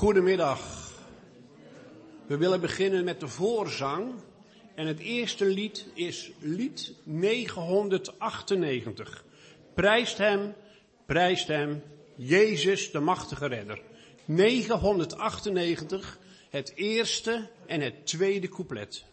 Goedemiddag. We willen beginnen met de voorzang. En het eerste lied is lied 998. Prijst hem, Jezus de machtige redder. 998, het eerste en het tweede couplet.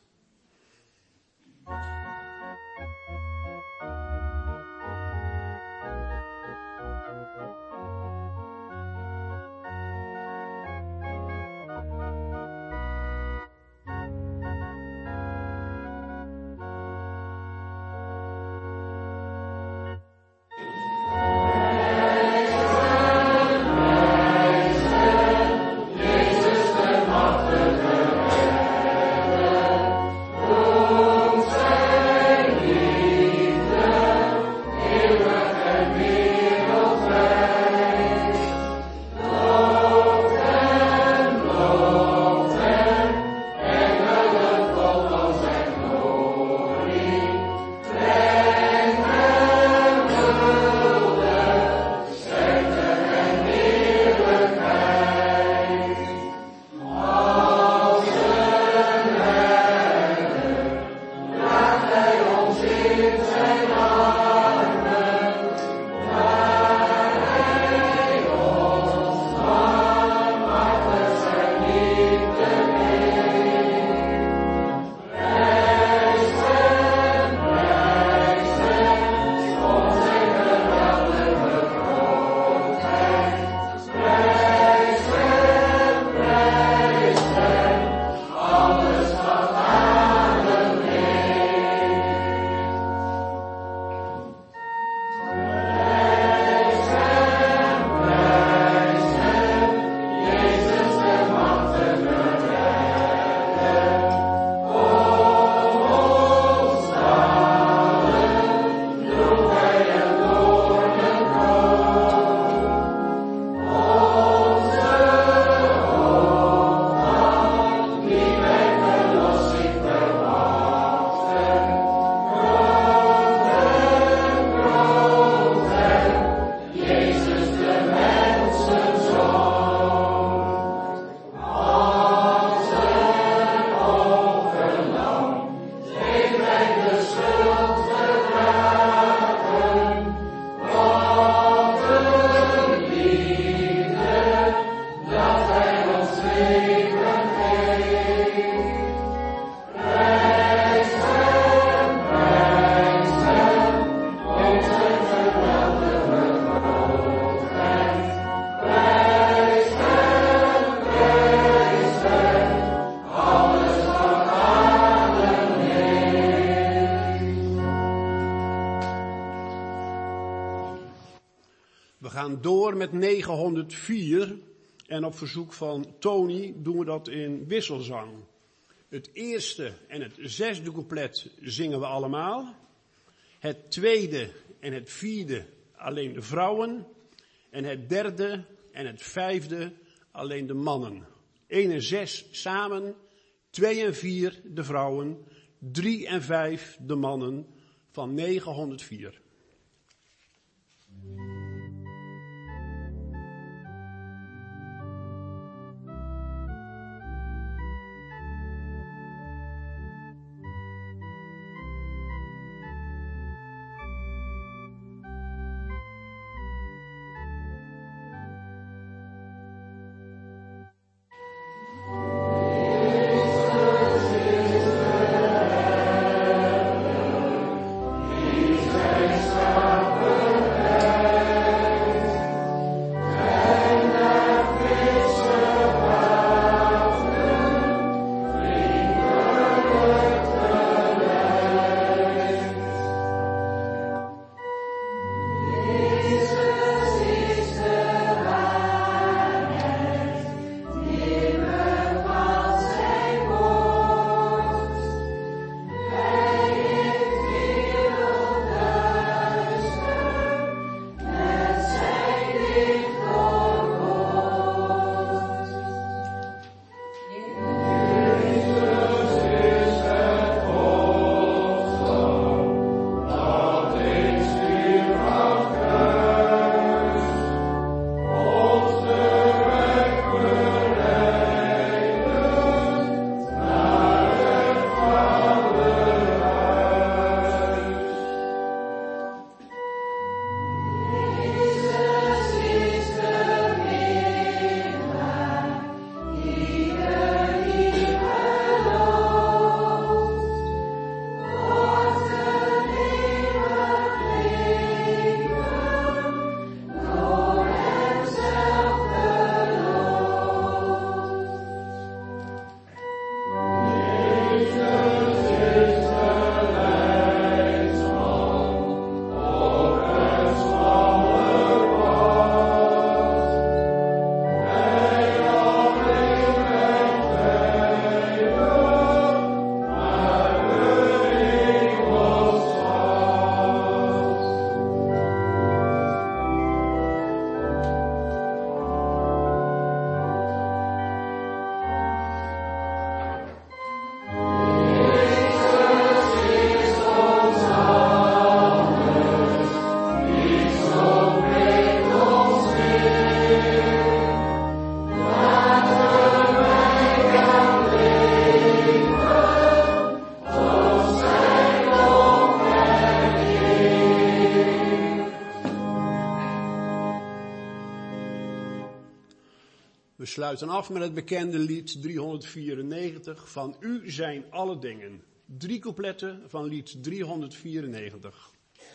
Door met 904 en op verzoek van Tony doen we dat in wisselzang. Het eerste en het zesde couplet zingen we allemaal. Het tweede en het vierde alleen de vrouwen. En het derde en het vijfde alleen de mannen. 1 en 6 samen, 2 en 4 de vrouwen, 3 en 5 de mannen van 904. Praise sluiten af met het bekende lied 394, van u zijn alle dingen. 3 coupletten van lied 394.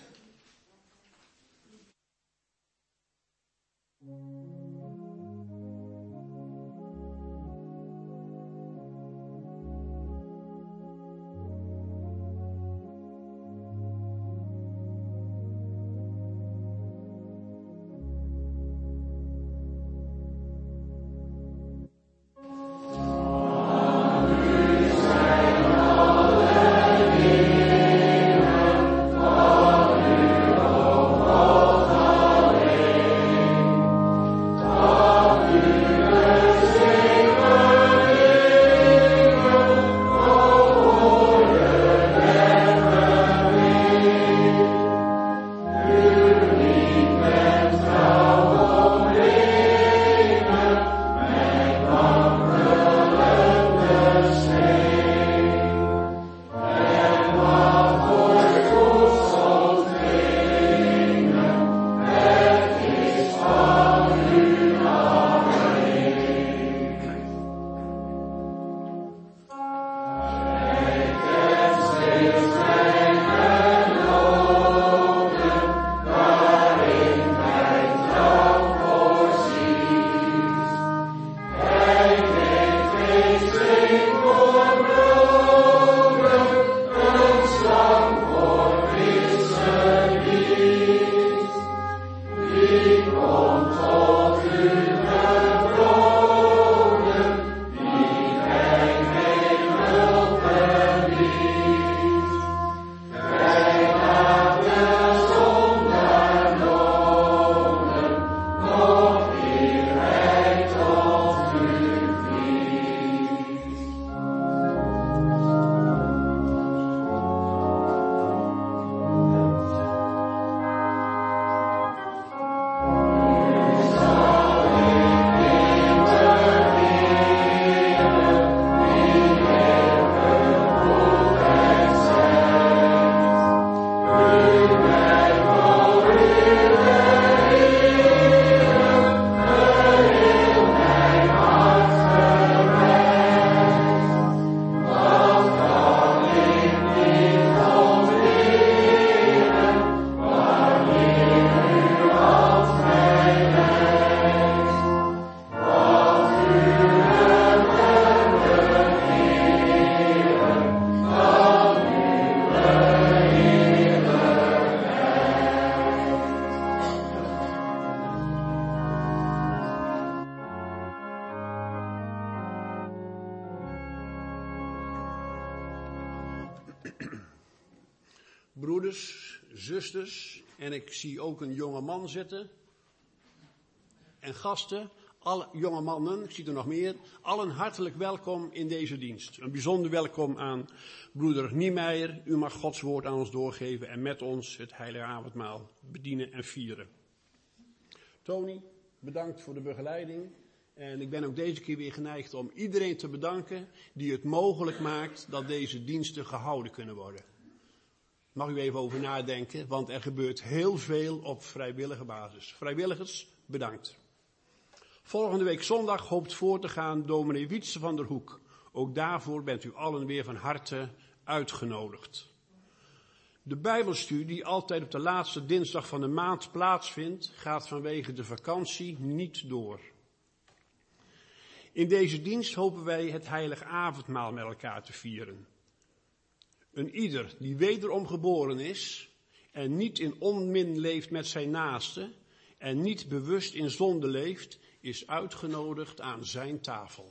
Broeders, zusters, en ik zie ook een jonge man zitten. En gasten, alle jonge mannen, ik zie er nog meer, allen hartelijk welkom in deze dienst. Een bijzonder welkom aan broeder Niemeyer. U mag Gods woord aan ons doorgeven en met ons het heilige avondmaal bedienen en vieren. Tony, bedankt voor de begeleiding. En ik ben ook deze keer weer geneigd om iedereen te bedanken die het mogelijk maakt dat deze diensten gehouden kunnen worden. Mag u even over nadenken, want er gebeurt heel veel op vrijwillige basis. Vrijwilligers, bedankt. Volgende week zondag hoopt voor te gaan dominee Wietse van der Hoek. Ook daarvoor bent u allen weer van harte uitgenodigd. De Bijbelstudie, die altijd op de laatste dinsdag van de maand plaatsvindt, gaat vanwege de vakantie niet door. In deze dienst hopen wij het heilige avondmaal met elkaar te vieren. Een ieder die wederom geboren is en niet in onmin leeft met zijn naaste en niet bewust in zonde leeft, is uitgenodigd aan zijn tafel.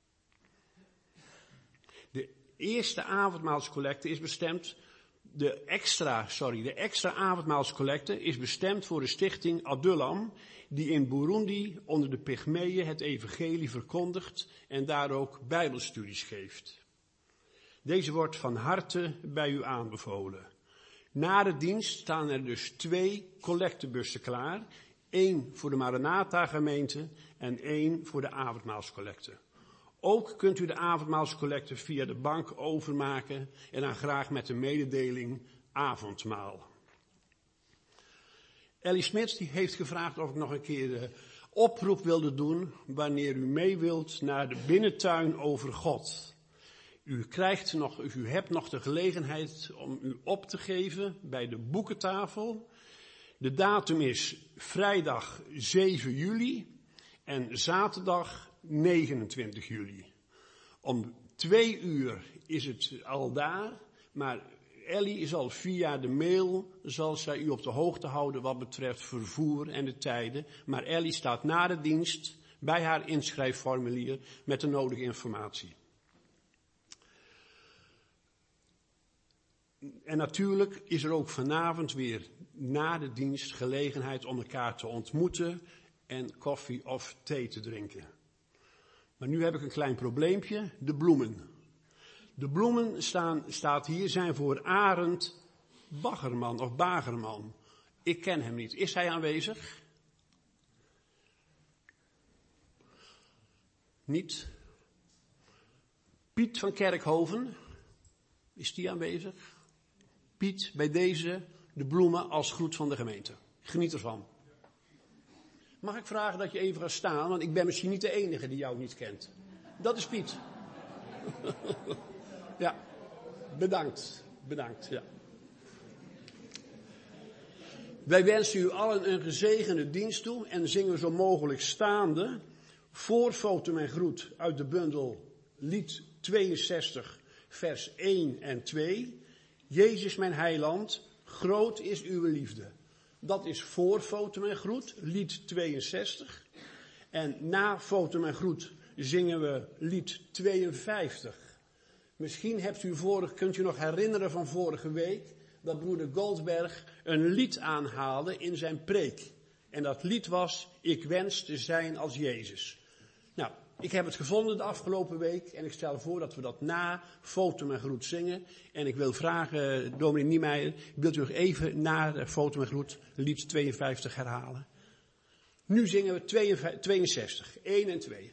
De eerste avondmaalscollecte is bestemd, de extra avondmaalscollecte is bestemd voor de stichting Adullam, die in Burundi onder de Pygmeeën het evangelie verkondigt en daar ook bijbelstudies geeft. Deze wordt van harte bij u aanbevolen. Na de dienst staan er dus 2 collectebussen klaar. 1 voor de Maranatha-gemeente en 1 voor de avondmaalscollecte. Ook kunt u de avondmaalscollecte via de bank overmaken en dan graag met de mededeling avondmaal. Ellie Smits die heeft gevraagd of ik nog een keer oproep wilde doen wanneer u mee wilt naar de binnentuin over God. U hebt nog de gelegenheid om u op te geven bij de boekentafel. De datum is vrijdag 7 juli en zaterdag 29 juli. Om 2 uur is het al daar, maar Ellie is al via de mail, zal zij u op de hoogte houden wat betreft vervoer en de tijden. Maar Ellie staat na de dienst bij haar inschrijfformulier met de nodige informatie. En natuurlijk is er ook vanavond weer na de dienst gelegenheid om elkaar te ontmoeten en koffie of thee te drinken. Maar nu heb ik een klein probleempje, de bloemen. De bloemen staat hier, zijn voor Arend Baggerman of Bagerman. Ik ken hem niet. Is hij aanwezig? Niet. Piet van Kerkhoven, is die aanwezig? Piet, bij deze de bloemen als groet van de gemeente. Geniet ervan. Mag ik vragen dat je even gaat staan, want ik ben misschien niet de enige die jou niet kent. Dat is Piet. Ja, bedankt, ja. Wij wensen u allen een gezegende dienst toe en zingen zo mogelijk staande voorfoto en groet uit de bundel lied 62 vers 1 en 2. Jezus mijn heiland, groot is uw liefde. Dat is voorfoto en groet, lied 62. En na foto en groet zingen we lied 52. Misschien kunt u nog herinneren van vorige week dat broeder Goldberg een lied aanhaalde in zijn preek. En dat lied was, ik wens te zijn als Jezus. Nou, ik heb het gevonden de afgelopen week en ik stel voor dat we dat na foto en groet zingen. En ik wil vragen, dominee Niemeyer, wilt u nog even na foto en groet lied 52 herhalen? Nu zingen we 62, 1 en 2.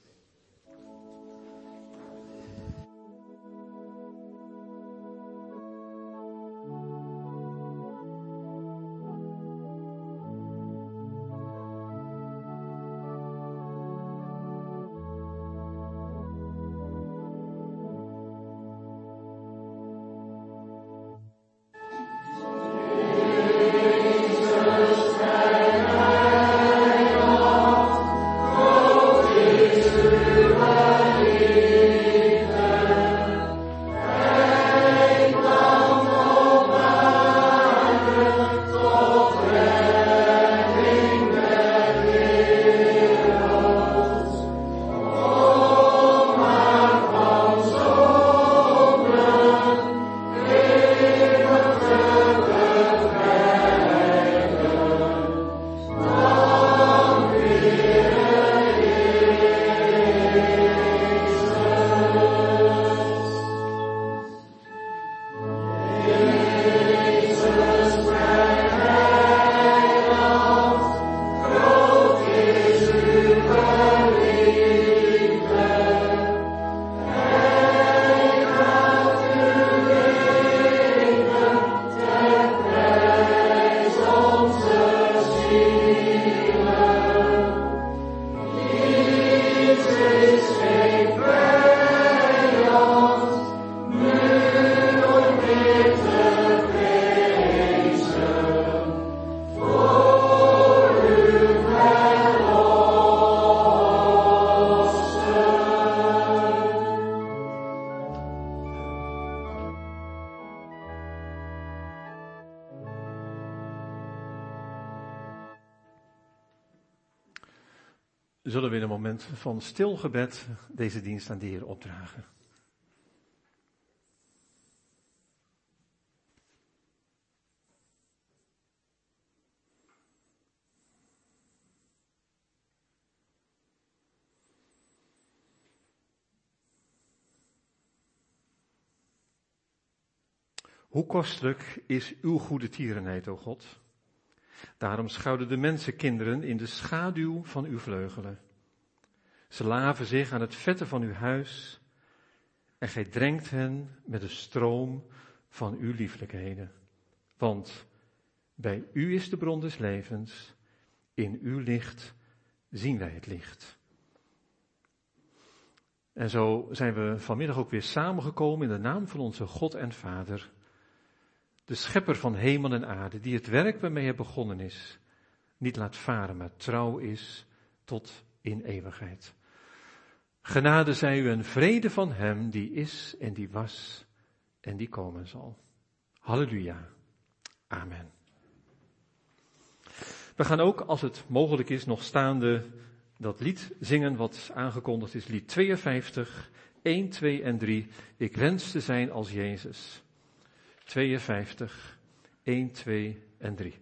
Zullen we in een moment van stil gebed deze dienst aan de Heer opdragen. Hoe kostelijk is uw goede tierenheid, o God. Daarom schuilen de mensenkinderen in de schaduw van uw vleugelen. Ze laven zich aan het vette van uw huis en gij drenkt hen met de stroom van uw lieflijkheden. Want bij u is de bron des levens, in uw licht zien wij het licht. En zo zijn we vanmiddag ook weer samengekomen in de naam van onze God en Vader, de schepper van hemel en aarde, die het werk waarmee hij begonnen is, niet laat varen, maar trouw is tot in eeuwigheid. Genade zij u en vrede van hem die is en die was en die komen zal. Halleluja. Amen. We gaan ook, als het mogelijk is, nog staande dat lied zingen wat aangekondigd is. Lied 52, 1, 2 en 3. Ik wens te zijn als Jezus. 52, 1, 2 en 3.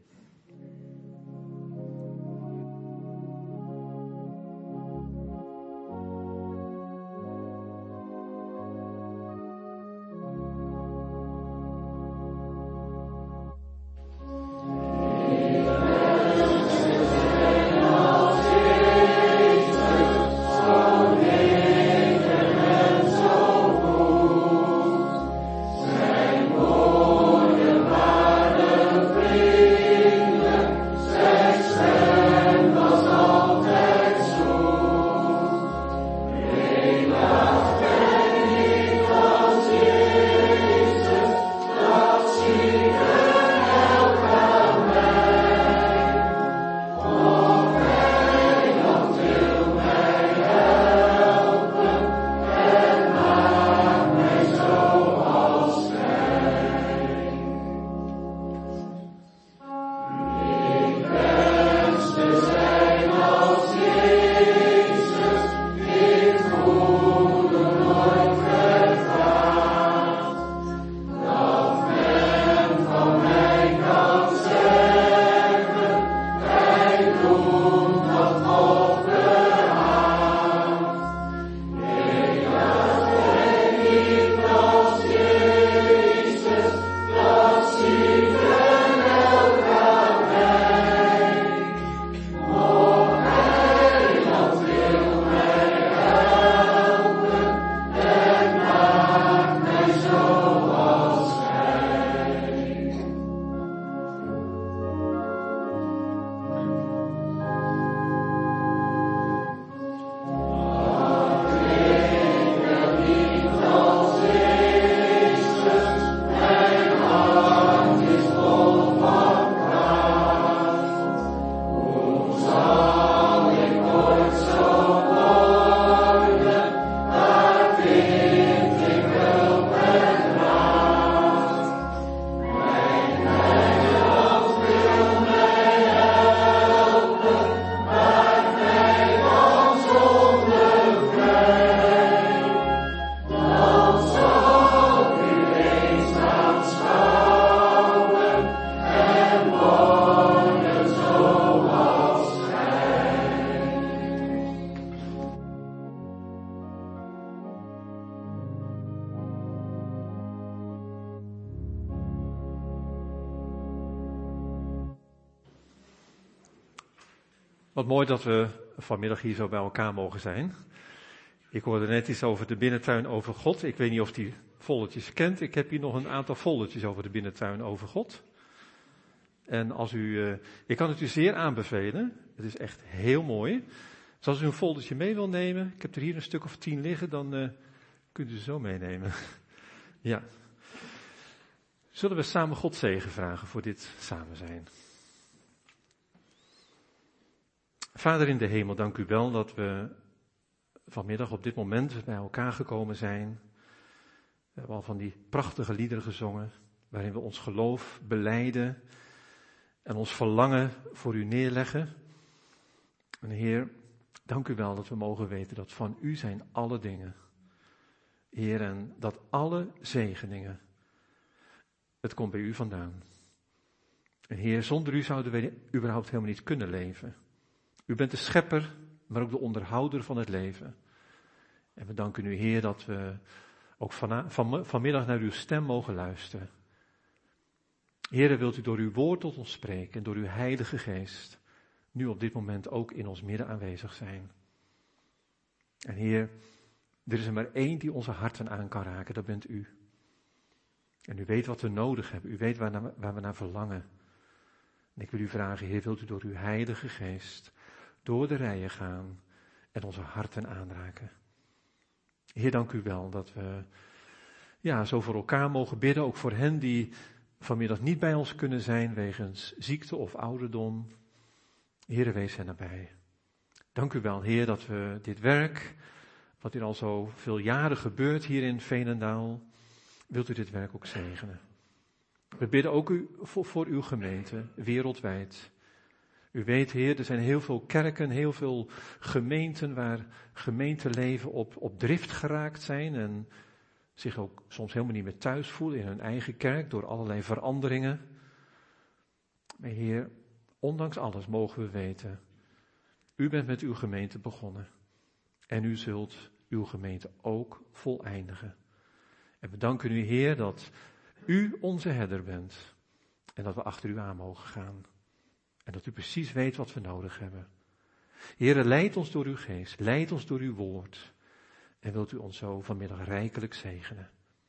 Wat mooi dat we vanmiddag hier zo bij elkaar mogen zijn. Ik hoorde net iets over de binnentuin over God. Ik weet niet of die foldertjes kent. Ik heb hier nog een aantal foldertjes over de binnentuin over God. En ik kan het u zeer aanbevelen. Het is echt heel mooi. Dus als u een foldertje mee wil nemen, ik heb er hier een stuk of 10 liggen, dan kunt u ze zo meenemen. Ja. Zullen we samen God zegen vragen voor dit samen zijn? Vader in de hemel, dank u wel dat we vanmiddag op dit moment bij elkaar gekomen zijn. We hebben al van die prachtige liederen gezongen, waarin we ons geloof belijden en ons verlangen voor u neerleggen. En Heer, dank u wel dat we mogen weten dat van u zijn alle dingen. Heer, en dat alle zegeningen, het komt bij u vandaan. En Heer, zonder u zouden we überhaupt helemaal niet kunnen leven. U bent de schepper, maar ook de onderhouder van het leven. En we danken u, Heer, dat we ook vanmiddag naar uw stem mogen luisteren. Heer, wilt u door uw woord tot ons spreken en door uw heilige geest nu op dit moment ook in ons midden aanwezig zijn. En Heer, er is er maar één die onze harten aan kan raken, dat bent u. En u weet wat we nodig hebben, u weet waar we naar verlangen. En ik wil u vragen, Heer, wilt u door uw heilige geest door de rijen gaan en onze harten aanraken. Heer, dank u wel dat we zo voor elkaar mogen bidden, ook voor hen die vanmiddag niet bij ons kunnen zijn wegens ziekte of ouderdom. Heer, wees hen nabij. Dank u wel, Heer, dat we dit werk, wat hier al zo veel jaren gebeurt hier in Veenendaal, wilt u dit werk ook zegenen. We bidden ook voor uw gemeente, wereldwijd. U weet, Heer, er zijn heel veel kerken, heel veel gemeenten waar gemeenteleden op drift geraakt zijn en zich ook soms helemaal niet meer thuis voelen in hun eigen kerk door allerlei veranderingen. Maar Heer, ondanks alles mogen we weten, u bent met uw gemeente begonnen en u zult uw gemeente ook voleindigen. En we danken u, Heer, dat u onze herder bent en dat we achter u aan mogen gaan. En dat u precies weet wat we nodig hebben. Heere, leid ons door uw geest, leid ons door uw woord. En wilt u ons zo vanmiddag rijkelijk zegenen.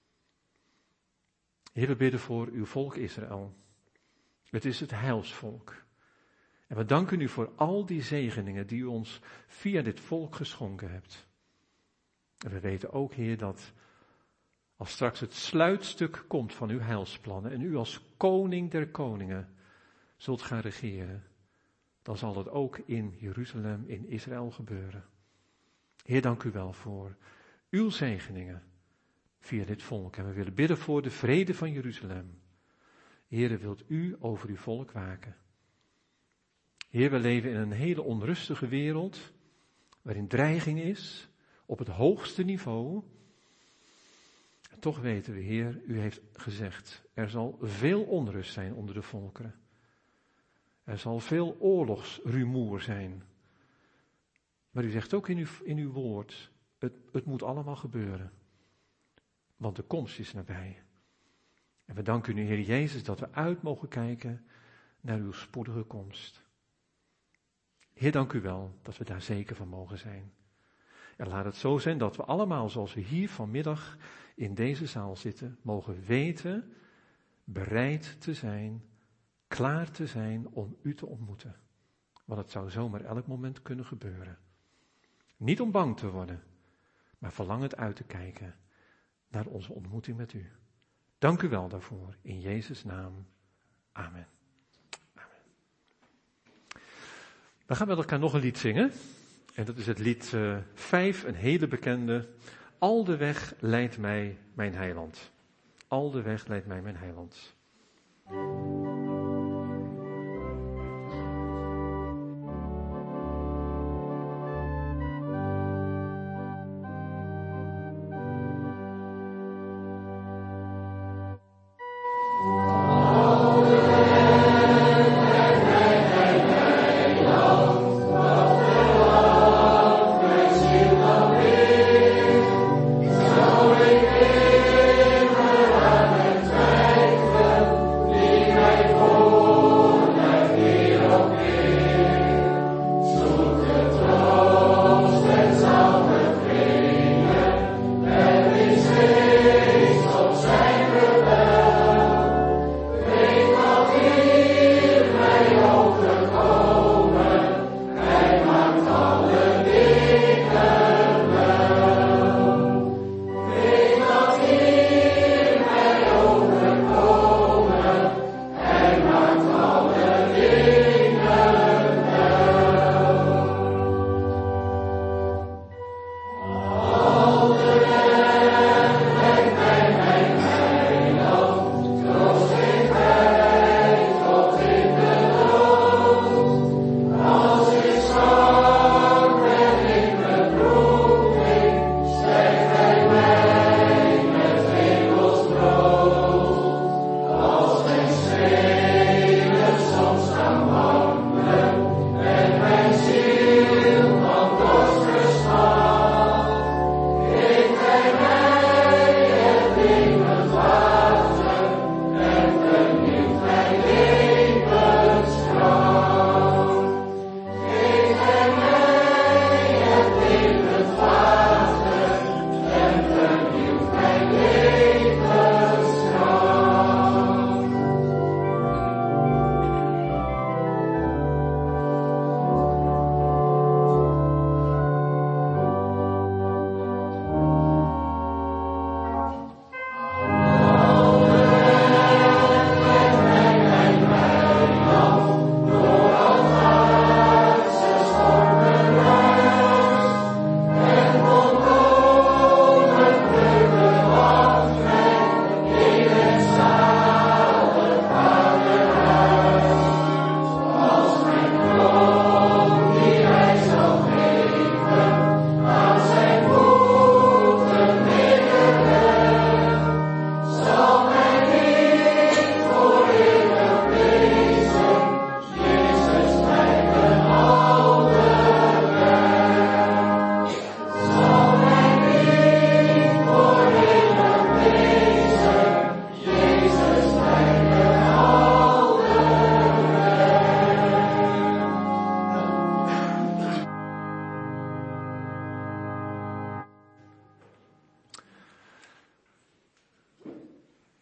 Heer, we bidden voor uw volk Israël. Het is het heilsvolk. En we danken u voor al die zegeningen die u ons via dit volk geschonken hebt. En we weten ook, Heer, dat als straks het sluitstuk komt van uw heilsplannen en u als koning der koningen zult gaan regeren, dan zal het ook in Jeruzalem, in Israël gebeuren. Heer, dank u wel voor uw zegeningen via dit volk. En we willen bidden voor de vrede van Jeruzalem. Heer, wilt u over uw volk waken. Heer, we leven in een hele onrustige wereld, waarin dreiging is, op het hoogste niveau. En toch weten we, Heer, u heeft gezegd, er zal veel onrust zijn onder de volkeren. Er zal veel oorlogsrumoer zijn. Maar u zegt ook in uw woord, het moet allemaal gebeuren. Want de komst is nabij. En we danken u, Heer Jezus, dat we uit mogen kijken naar uw spoedige komst. Heer, dank u wel dat we daar zeker van mogen zijn. En laat het zo zijn dat we allemaal, zoals we hier vanmiddag in deze zaal zitten, mogen weten, bereid te zijn, klaar te zijn om u te ontmoeten. Want het zou zomaar elk moment kunnen gebeuren. Niet om bang te worden, maar verlangend uit te kijken naar onze ontmoeting met u. Dank u wel daarvoor, in Jezus' naam. Amen. Amen. We gaan met elkaar nog een lied zingen. En dat is het lied 5, een hele bekende. Al de weg leidt mij mijn heiland. Al de weg leidt mij mijn heiland. Oh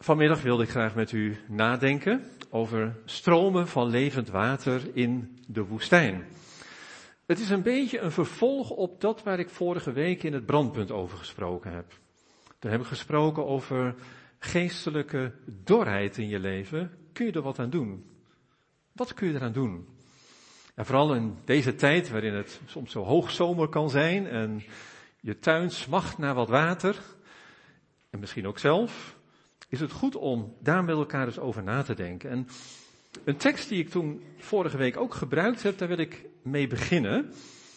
Vanmiddag wilde ik graag met u nadenken over stromen van levend water in de woestijn. Het is een beetje een vervolg op dat waar ik vorige week in het brandpunt over gesproken heb. Toen heb ik gesproken over geestelijke dorheid in je leven. Kun je er wat aan doen? Wat kun je eraan doen? En vooral in deze tijd waarin het soms zo hoogzomer kan zijn en je tuin smacht naar wat water, en misschien ook zelf, is het goed om daar met elkaar eens over na te denken. En een tekst die ik toen vorige week ook gebruikt heb, daar wil ik mee beginnen.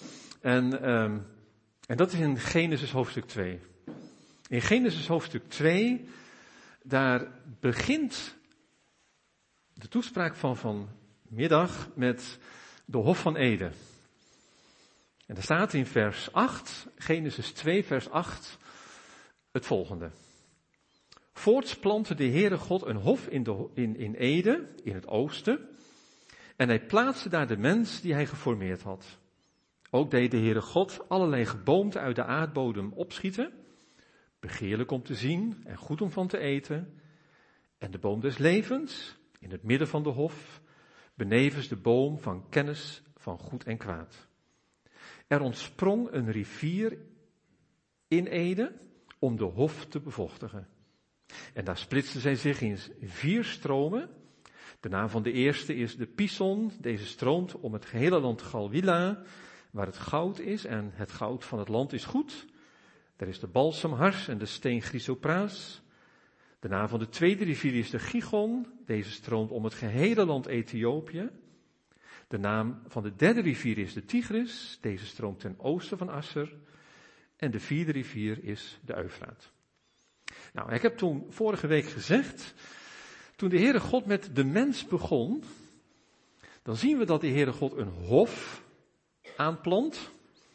En dat is in Genesis hoofdstuk 2. In Genesis hoofdstuk 2, daar begint de toespraak van vanmiddag met de Hof van Eden. En er staat in vers 8, Genesis 2 vers 8, het volgende. Voorts plantte de Heere God een hof in Eden, in het oosten, en hij plaatste daar de mens die hij geformeerd had. Ook deed de Heere God allerlei geboomte uit de aardbodem opschieten, begeerlijk om te zien en goed om van te eten, en de boom des levens in het midden van de hof, benevens de boom van kennis van goed en kwaad. Er ontsprong een rivier in Eden om de hof te bevochtigen. En daar splitste zij zich in 4 stromen. De naam van de eerste is de Pison. Deze stroomt om het gehele land Galwila, waar het goud is. En het goud van het land is goed. Daar is de balsemhars en de steen chrysopraas. De naam van de tweede rivier is de Gigon. Deze stroomt om het gehele land Ethiopië. De naam van de derde rivier is de Tigris. Deze stroomt ten oosten van Asser. En de 4e rivier is de Eufraat. Nou, ik heb toen vorige week gezegd, toen de Heere God met de mens begon, dan zien we dat de Heere God een hof aanplant.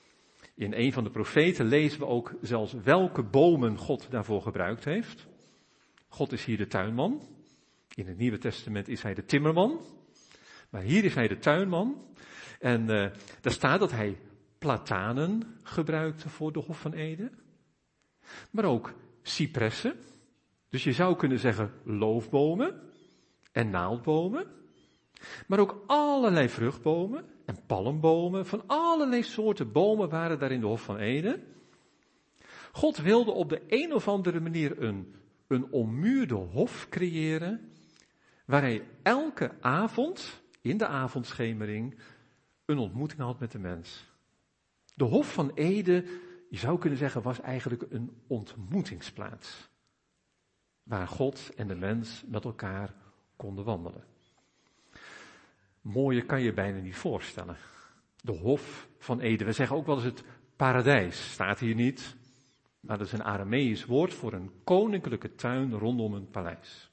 In een van de profeten lezen we ook zelfs welke bomen God daarvoor gebruikt heeft. God is hier de tuinman. In het Nieuwe Testament is hij de timmerman. Maar hier is hij de tuinman. En daar staat dat hij platanen gebruikte voor de Hof van Eden. Maar ook cipressen. Dus je zou kunnen zeggen loofbomen en naaldbomen. Maar ook allerlei vruchtbomen en palmbomen. Van allerlei soorten bomen waren daar in de Hof van Eden. God wilde op de een of andere manier een ommuurde hof creëren, waar hij elke avond, in de avondschemering, een ontmoeting had met de mens. De Hof van Eden, je zou kunnen zeggen, was eigenlijk een ontmoetingsplaats, waar God en de mens met elkaar konden wandelen. Mooier kan je bijna niet voorstellen. De Hof van Eden, we zeggen ook wel eens het paradijs, staat hier niet, maar dat is een Arameïsch woord voor een koninklijke tuin rondom een paleis.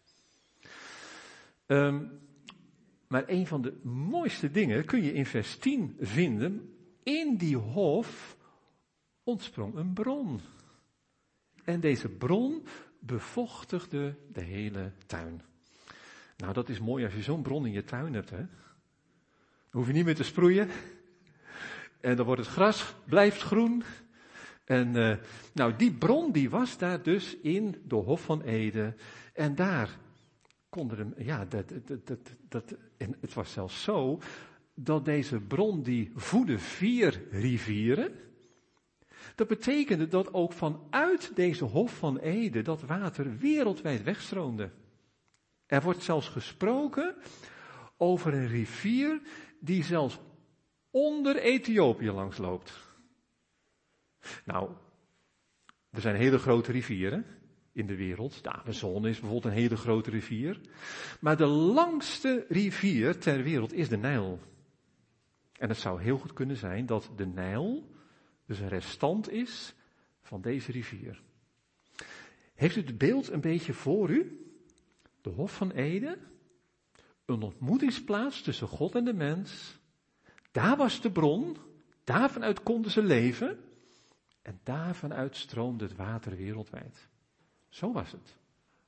Maar een van de mooiste dingen kun je in vers 10 vinden. In die hof ontsprong een bron. En deze bron bevochtigde de hele tuin. Nou, dat is mooi als je zo'n bron in je tuin hebt, hè. Dan hoef je niet meer te sproeien. En dan wordt het gras, blijft groen. En die bron die was daar dus in de Hof van Eden. En daar konden en het was zelfs zo dat deze bron die voedde 4 rivieren. Dat betekende dat ook vanuit deze Hof van Eden dat water wereldwijd wegstroomde. Er wordt zelfs gesproken over een rivier die zelfs onder Ethiopië langs loopt. Nou, er zijn hele grote rivieren in de wereld. De Amazone is bijvoorbeeld een hele grote rivier. Maar de langste rivier ter wereld is de Nijl. En het zou heel goed kunnen zijn dat de Nijl dus een restant is van deze rivier. Heeft u het beeld een beetje voor u? De Hof van Eden, een ontmoetingsplaats tussen God en de mens. Daar was de bron, daarvanuit konden ze leven. En daarvanuit stroomde het water wereldwijd. Zo was het.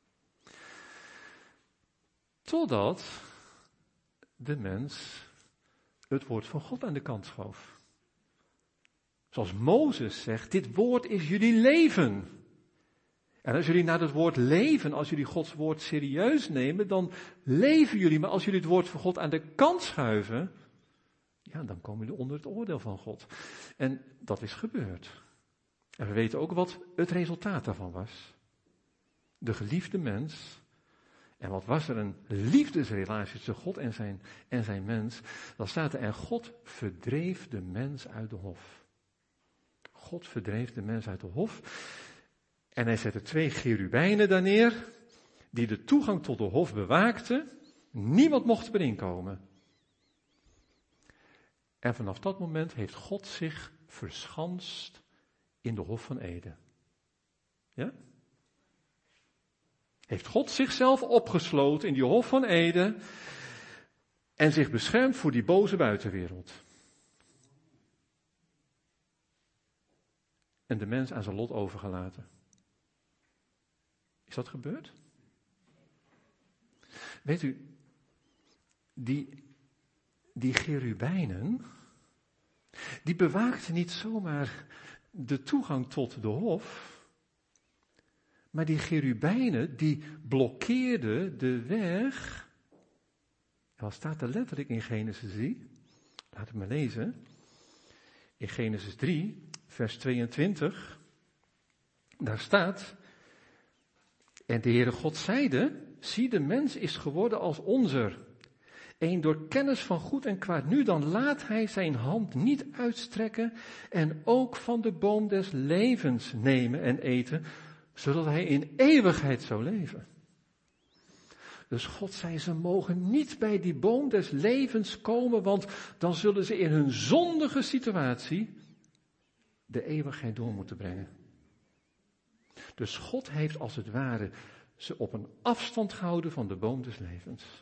Totdat de mens het woord van God aan de kant schoof. Zoals Mozes zegt, dit woord is jullie leven. En als jullie naar het woord leven, als jullie Gods woord serieus nemen, dan leven jullie. Maar als jullie het woord van God aan de kant schuiven, ja, dan komen jullie onder het oordeel van God. En dat is gebeurd. En we weten ook wat het resultaat daarvan was. De geliefde mens. En wat was er een liefdesrelatie tussen God en zijn mens. Dan staat er, en God verdreef de mens uit de hof. God verdreef de mens uit de hof. En hij zette 2 cherubijnen daar neer, die de toegang tot de hof bewaakten. Niemand mocht erin komen. En vanaf dat moment heeft God zich verschanst in de Hof van Eden. Ja? Heeft God zichzelf opgesloten in die Hof van Eden en zich beschermd voor die boze buitenwereld. En de mens aan zijn lot overgelaten. Is dat gebeurd? Weet u, die cherubijnen, die bewaakten niet zomaar de toegang tot de hof, maar die cherubijnen, die blokkeerden de weg. En wat staat er letterlijk in Genesis 3? Laat het maar lezen. In Genesis 3, vers 22, daar staat, en de Heere God zeide, zie, de mens is geworden als onzer, een door kennis van goed en kwaad. Nu dan laat hij zijn hand niet uitstrekken en ook van de boom des levens nemen en eten, zodat hij in eeuwigheid zou leven. Dus God zei, ze mogen niet bij die boom des levens komen, want dan zullen ze in hun zondige situatie de eeuwigheid door moeten brengen. Dus God heeft als het ware ze op een afstand gehouden van de boom des levens.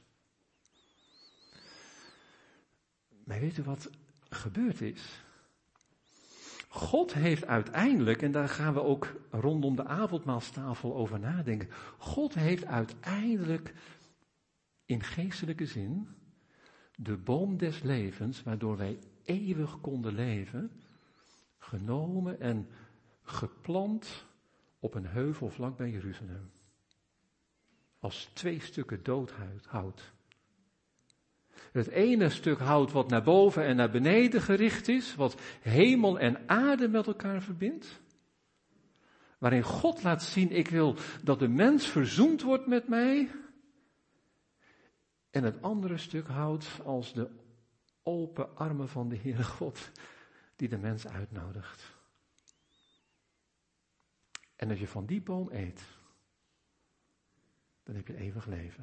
Maar weet u wat gebeurd is? God heeft uiteindelijk, en daar gaan we ook rondom de avondmaalstafel over nadenken. God heeft uiteindelijk in geestelijke zin de boom des levens, waardoor wij eeuwig konden leven, genomen en geplant op een heuvel vlakbij Jeruzalem. Als 2 stukken doodhout. Het ene stuk hout wat naar boven en naar beneden gericht is, wat hemel en aarde met elkaar verbindt. Waarin God laat zien, ik wil dat de mens verzoend wordt met mij. En het andere stuk hout als de open armen van de Heere God, die de mens uitnodigt. En als je van die boom eet, dan heb je eeuwig leven.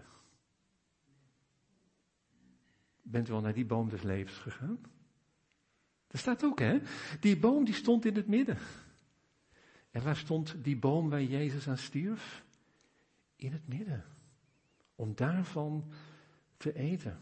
Bent u al naar die boom des levens gegaan? Er staat ook, hè? Die boom die stond in het midden. En waar stond die boom waar Jezus aan stierf? In het midden. Om daarvan te eten.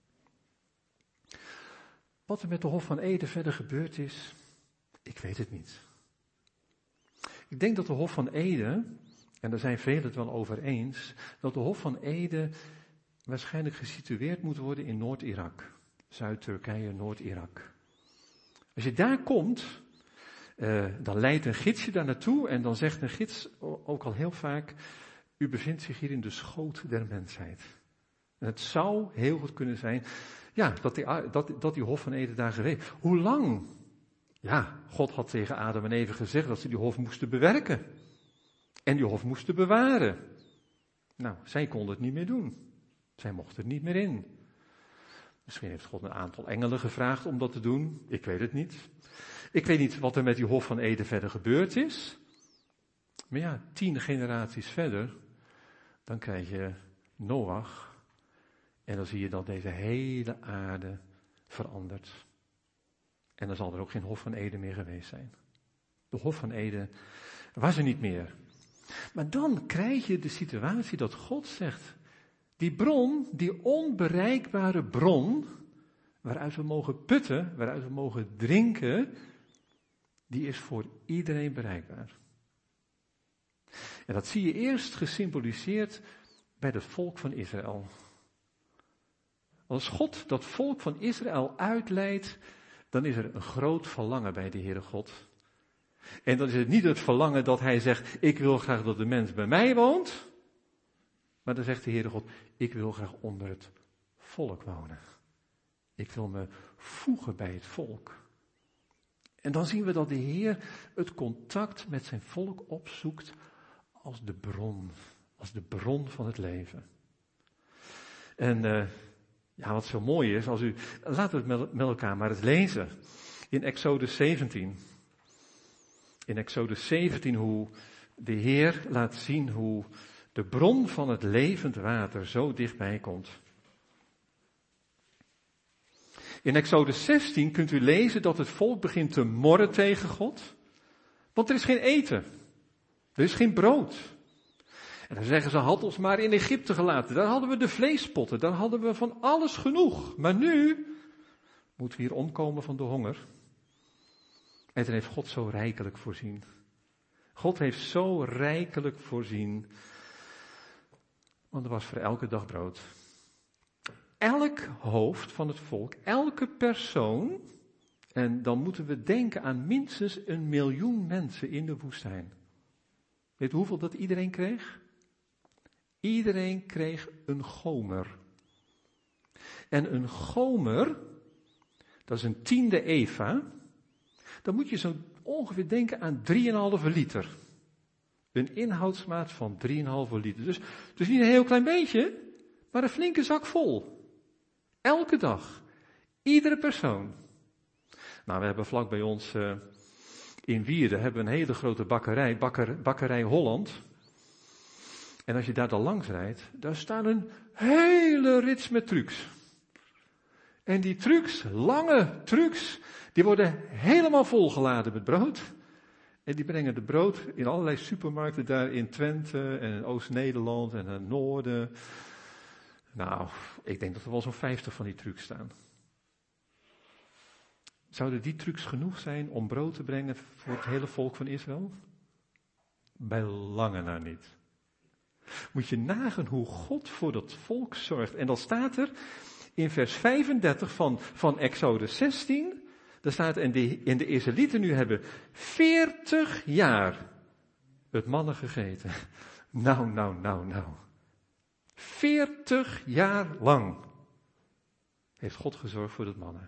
Wat er met de Hof van Eden verder gebeurd is, ik weet het niet. Ik denk dat de Hof van Eden, en daar zijn velen het wel over eens, dat de Hof van Eden waarschijnlijk gesitueerd moet worden in Noord-Irak. Zuid-Turkije, Noord-Irak. Als je daar komt, dan leidt een gidsje daar naartoe en dan zegt een gids ook al heel vaak, u bevindt zich hier in de schoot der mensheid. En het zou heel goed kunnen zijn, ja, dat die Hof van Eden daar geweest. Hoe lang? Ja, God had tegen Adam en Eva gezegd dat ze die hof moesten bewerken. En die hof moesten bewaren. Nou, zij konden het niet meer doen. Zij mochten er niet meer in. Misschien heeft God een aantal engelen gevraagd om dat te doen. Ik weet het niet. Ik weet niet wat er met die Hof van Eden verder gebeurd is. Maar ja, 10 generaties verder, dan krijg je Noach. En dan zie je dat deze hele aarde verandert. En dan zal er ook geen Hof van Eden meer geweest zijn. De Hof van Eden was er niet meer. Maar dan krijg je de situatie dat God zegt, die bron, die onbereikbare bron, waaruit we mogen putten, waaruit we mogen drinken, die is voor iedereen bereikbaar. En dat zie je eerst gesymboliseerd bij het volk van Israël. Als God dat volk van Israël uitleidt, dan is er een groot verlangen bij de Heere God. En dan is het niet het verlangen dat hij zegt, ik wil graag dat de mens bij mij woont. Maar dan zegt de Heere God, ik wil graag onder het volk wonen. Ik wil me voegen bij het volk. En dan zien we dat de Heer het contact met zijn volk opzoekt als de bron van het leven. En wat zo mooi is, laten we het met elkaar maar eens lezen. In Exodus 17. In Exodus 17 hoe de Heer laat zien hoe de bron van het levend water zo dichtbij komt. In Exodus 16 kunt u lezen dat het volk begint te morren tegen God. Want er is geen eten. Er is geen brood. En dan zeggen ze, had ons maar in Egypte gelaten. Daar hadden we de vleespotten. Daar hadden we van alles genoeg. Maar nu moeten we hier omkomen van de honger. En dan heeft God zo rijkelijk voorzien. God heeft zo rijkelijk voorzien. Want er was voor elke dag brood. Elk hoofd van het volk, elke persoon, en dan moeten we denken aan minstens 1 miljoen mensen in de woestijn. Weet u hoeveel dat iedereen kreeg? Iedereen kreeg een gomer. En een gomer, dat is een 10e eva, dan moet je zo ongeveer denken aan 3,5 liter. Een inhoudsmaat van 3,5 liter. Dus niet een heel klein beetje, maar een flinke zak vol. Elke dag. Iedere persoon. Nou, we hebben vlak bij ons in Wierden hebben we een hele grote bakkerij, bakkerij Holland. En als je daar dan langs rijdt, daar staan een hele rits met trucks. En die trucks, lange trucks, die worden helemaal volgeladen met brood. En die brengen de brood in allerlei supermarkten daar in Twente en in Oost-Nederland en in het noorden. Nou, ik denk dat er wel zo'n 50 van die trucks staan. Zouden die trucks genoeg zijn om brood te brengen voor het hele volk van Israël? Bij lange na niet. Moet je nagaan hoe God voor dat volk zorgt. En dan staat er in vers 35 van Exodus 16... Daar staat, en de Israëlieten nu hebben 40 jaar het mannen gegeten. Nou. 40 jaar lang heeft God gezorgd voor het mannen.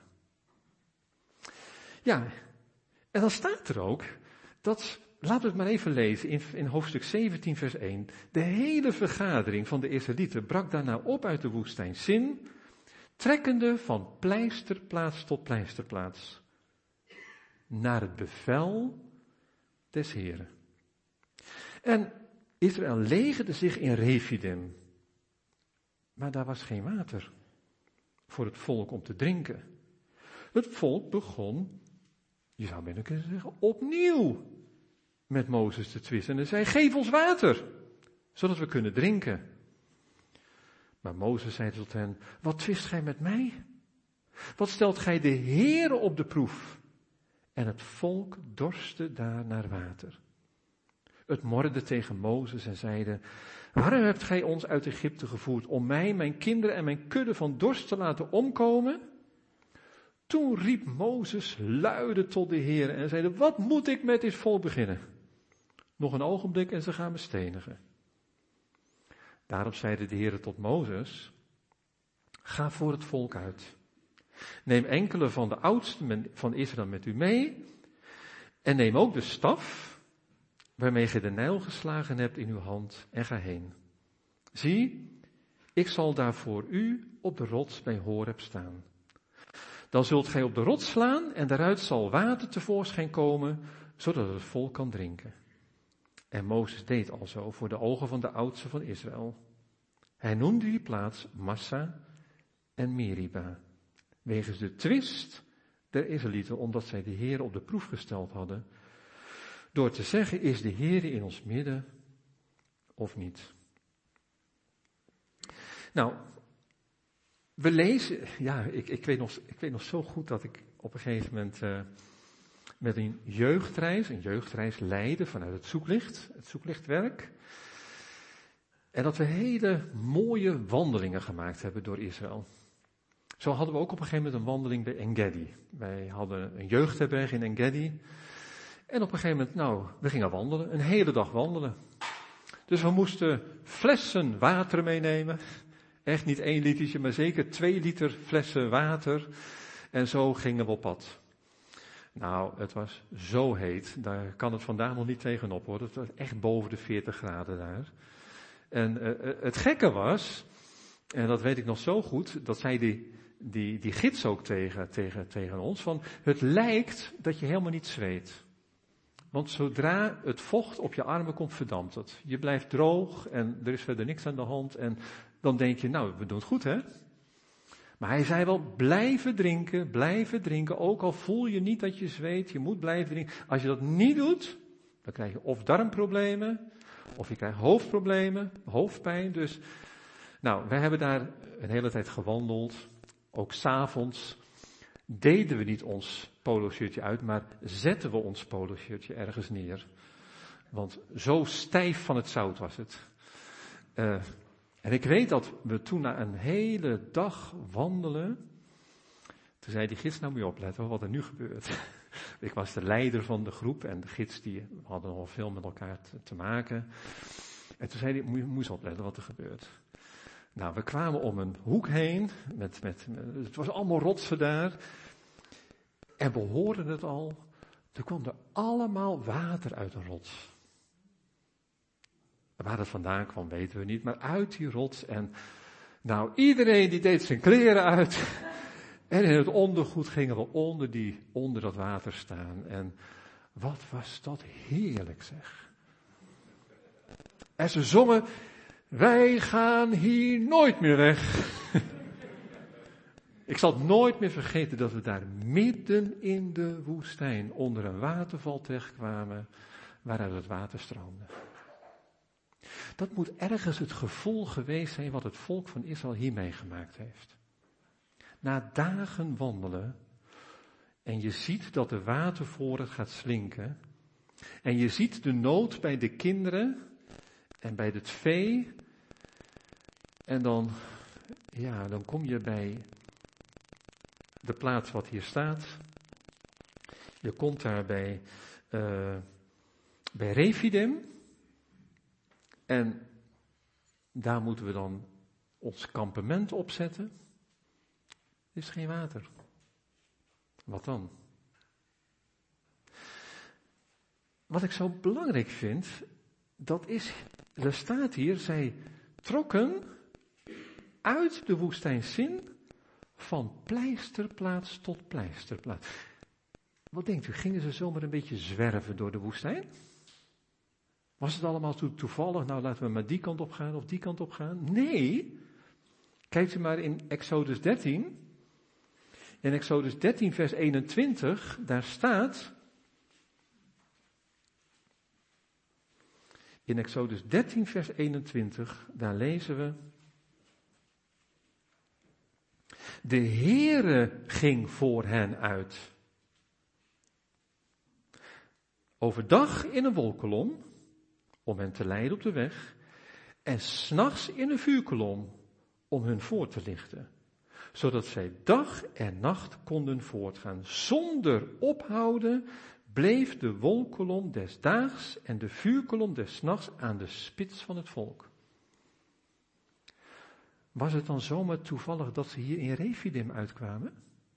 Ja, en dan staat er ook, laten we het maar even lezen in hoofdstuk 17 vers 1. De hele vergadering van de Israëlieten brak daarna op uit de woestijn Sin, trekkende van pleisterplaats tot pleisterplaats, naar het bevel des Heren. En Israël legerde zich in Refidim, maar daar was geen water voor het volk om te drinken. Het volk begon, je zou bijna kunnen zeggen, opnieuw met Mozes te twisten. En hij zei, geef ons water, zodat we kunnen drinken. Maar Mozes zei tot hen, wat twist gij met mij? Wat stelt gij de Heere op de proef? En het volk dorstte daar naar water. Het morde tegen Mozes en zeide, waarom hebt gij ons uit Egypte gevoerd om mij, mijn kinderen en mijn kudde van dorst te laten omkomen? Toen riep Mozes luide tot de Heer en zeide, wat moet ik met dit volk beginnen? Nog een ogenblik en ze gaan me stenigen. Daarop zeide de Heer tot Mozes, ga voor het volk uit. Neem enkele van de oudsten van Israël met u mee en neem ook de staf waarmee gij de Nijl geslagen hebt in uw hand en ga heen. Zie, ik zal daar voor u op de rots bij Horeb staan. Dan zult gij op de rots slaan en daaruit zal water tevoorschijn komen, zodat het volk kan drinken. En Mozes deed alzo voor de ogen van de oudsten van Israël. Hij noemde die plaats Massa en Meriba, wegens de twist der Israëlieten, omdat zij de Heer op de proef gesteld hadden, door te zeggen, is de Heer in ons midden of niet? Nou, we lezen, ja, ik weet nog zo goed dat ik op een gegeven moment met een jeugdreis leidde vanuit het zoeklichtwerk. En dat we hele mooie wandelingen gemaakt hebben door Israël. Zo hadden we ook op een gegeven moment een wandeling bij Engedi. Wij hadden een jeugdherberg in Engedi. En op een gegeven moment, we gingen wandelen, een hele dag wandelen. Dus we moesten flessen water meenemen. Echt niet 1 litertje, maar zeker 2 liter flessen water. En zo gingen we op pad. Nou, het was zo heet, daar kan het vandaag nog niet tegenop hoor. Het was echt boven de 40 graden daar. En het gekke was, en dat weet ik nog zo goed, dat zei die gids ook tegen ons, van het lijkt dat je helemaal niet zweet. Want zodra het vocht op je armen komt, verdampt het. Je blijft droog en er is verder niks aan de hand en dan denk je, we doen het goed hè. Maar hij zei wel, blijven drinken, ook al voel je niet dat je zweet, je moet blijven drinken. Als je dat niet doet, dan krijg je of darmproblemen, of je krijgt hoofdproblemen, hoofdpijn. Dus, wij hebben daar een hele tijd gewandeld, ook 's avonds deden we niet ons polo-shirtje uit, maar zetten we ons polo-shirtje ergens neer. Want zo stijf van het zout was het. En ik weet dat we toen na een hele dag wandelen, toen zei die gids, moet je opletten wat er nu gebeurt. Ik was de leider van de groep en de gids die hadden nogal veel met elkaar te maken. En toen zei hij, moet je eens opletten wat er gebeurt. We kwamen om een hoek heen, het was allemaal rotsen daar. En we hoorden het al, er kwam er allemaal water uit de rots. Waar het vandaan kwam weten we niet, maar uit die rots. En iedereen die deed zijn kleren uit. En in het ondergoed gingen we onder dat water staan. En wat was dat heerlijk zeg. En ze zongen, wij gaan hier nooit meer weg. Ik zal het nooit meer vergeten dat we daar midden in de woestijn onder een waterval terechtkwamen waaruit het water stroomde. Dat moet ergens het gevoel geweest zijn wat het volk van Israël hier meegemaakt heeft. Na dagen wandelen en je ziet dat de watervoorraad gaat slinken en je ziet de nood bij de kinderen en bij het vee en dan kom je bij de plaats wat hier staat. Je komt daar bij Rephidim. En daar moeten we dan ons kampement opzetten. Er is geen water. Wat dan? Wat ik zo belangrijk vind, er staat hier, zij trokken uit de woestijn Sin van pleisterplaats tot pleisterplaats. Wat denkt u, gingen ze zomaar een beetje zwerven door de woestijn? Was het allemaal toevallig, laten we maar die kant op gaan of die kant op gaan? Nee. Kijkt u maar in Exodus 13. In Exodus 13 vers 21, daar staat. In Exodus 13 vers 21, daar lezen we. De Heere ging voor hen uit. Overdag in een wolkolom, om hen te leiden op de weg, en 's nachts in een vuurkolom, om hun voor te lichten, zodat zij dag en nacht konden voortgaan. Zonder ophouden bleef de wolkolom des daags en de vuurkolom des nachts aan de spits van het volk. Was het dan zomaar toevallig dat ze hier in Rephidim uitkwamen?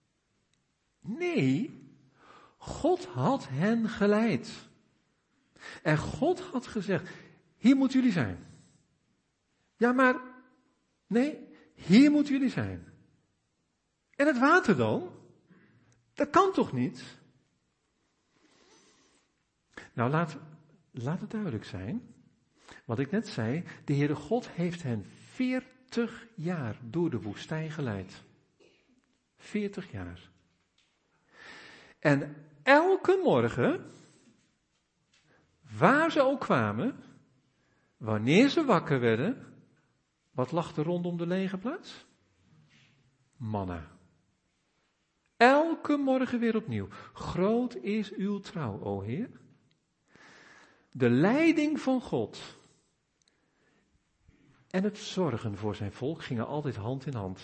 Nee, God had hen geleid. En God had gezegd, hier moeten jullie zijn. Ja, maar, nee, hier moeten jullie zijn. En het water dan? Dat kan toch niet? Laat het duidelijk zijn. Wat ik net zei, de Heere God heeft hen 40 jaar door de woestijn geleid. 40 jaar. En elke morgen, waar ze ook kwamen, wanneer ze wakker werden, wat lag er rondom de lege plaats? Manna. Elke morgen weer opnieuw. Groot is uw trouw, o Heer. De leiding van God en het zorgen voor zijn volk gingen altijd hand in hand.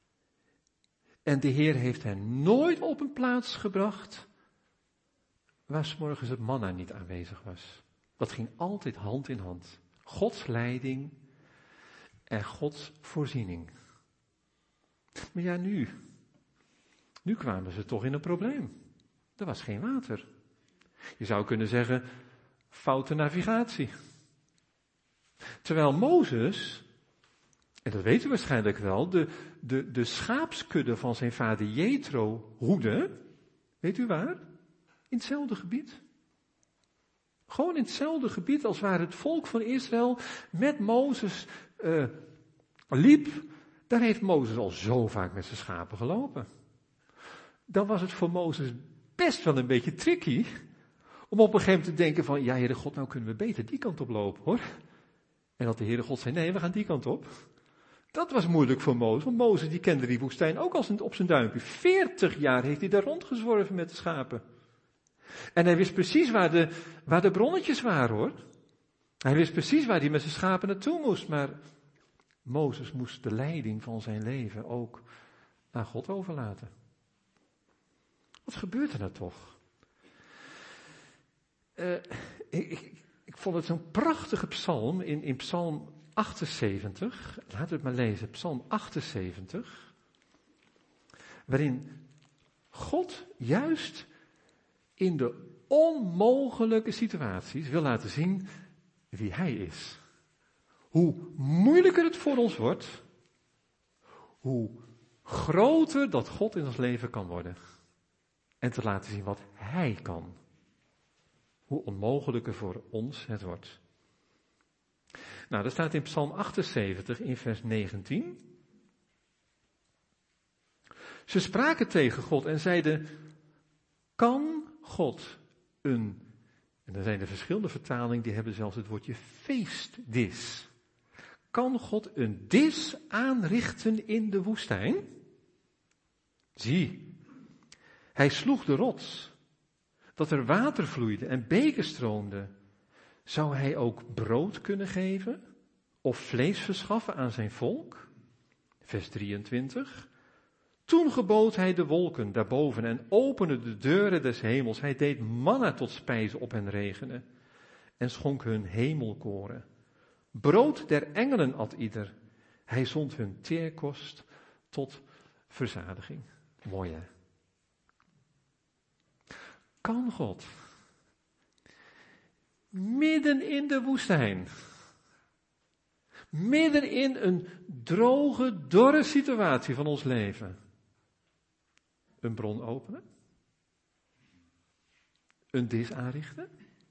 En de Heer heeft hen nooit op een plaats gebracht waar 's morgens het manna niet aanwezig was. Dat ging altijd hand in hand. Gods leiding en Gods voorziening. Maar ja, nu kwamen ze toch in een probleem. Er was geen water. Je zou kunnen zeggen, foute navigatie. Terwijl Mozes, en dat weet u waarschijnlijk wel, de schaapskudde van zijn vader Jethro hoedde, weet u waar? In hetzelfde gebied. Gewoon in hetzelfde gebied als waar het volk van Israël met Mozes liep. Daar heeft Mozes al zo vaak met zijn schapen gelopen. Dan was het voor Mozes best wel een beetje tricky om op een gegeven moment te denken van, ja, Heere God, nou kunnen we beter die kant op lopen, hoor. En dat de Heere God zei, nee, we gaan die kant op. Dat was moeilijk voor Mozes, want Mozes die kende die woestijn ook als op zijn duimpje. 40 jaar heeft hij daar rondgezworven met de schapen. En hij wist precies waar de bronnetjes waren, hoor. Hij wist precies waar hij met zijn schapen naartoe moest, maar Mozes moest de leiding van zijn leven ook aan God overlaten. Wat gebeurt er nou toch? Ik vond het zo'n prachtige psalm in Psalm 78. Laten we het maar lezen. Psalm 78. Waarin God juist in de onmogelijke situaties wil laten zien wie Hij is. Hoe moeilijker het voor ons wordt, hoe groter dat God in ons leven kan worden. En te laten zien wat Hij kan. Hoe onmogelijker voor ons het wordt. Nou, dat staat in Psalm 78 in vers 19. Ze spraken tegen God en zeiden, kan God en dan zijn er verschillende vertalingen, die hebben zelfs het woordje feestdis. Kan God een dis aanrichten in de woestijn? Zie, Hij sloeg de rots, dat er water vloeide en beken stroomden. Zou Hij ook brood kunnen geven of vlees verschaffen aan zijn volk? Vers 23. Toen gebood Hij de wolken daarboven en opende de deuren des hemels. Hij deed manna tot spijze op hen regenen en schonk hun hemelkoren. Brood der engelen at ieder. Hij zond hun teerkost tot verzadiging. Mooi, hè? Kan God midden in de woestijn, midden in een droge, dorre situatie van ons leven, een bron openen? Een dis aanrichten?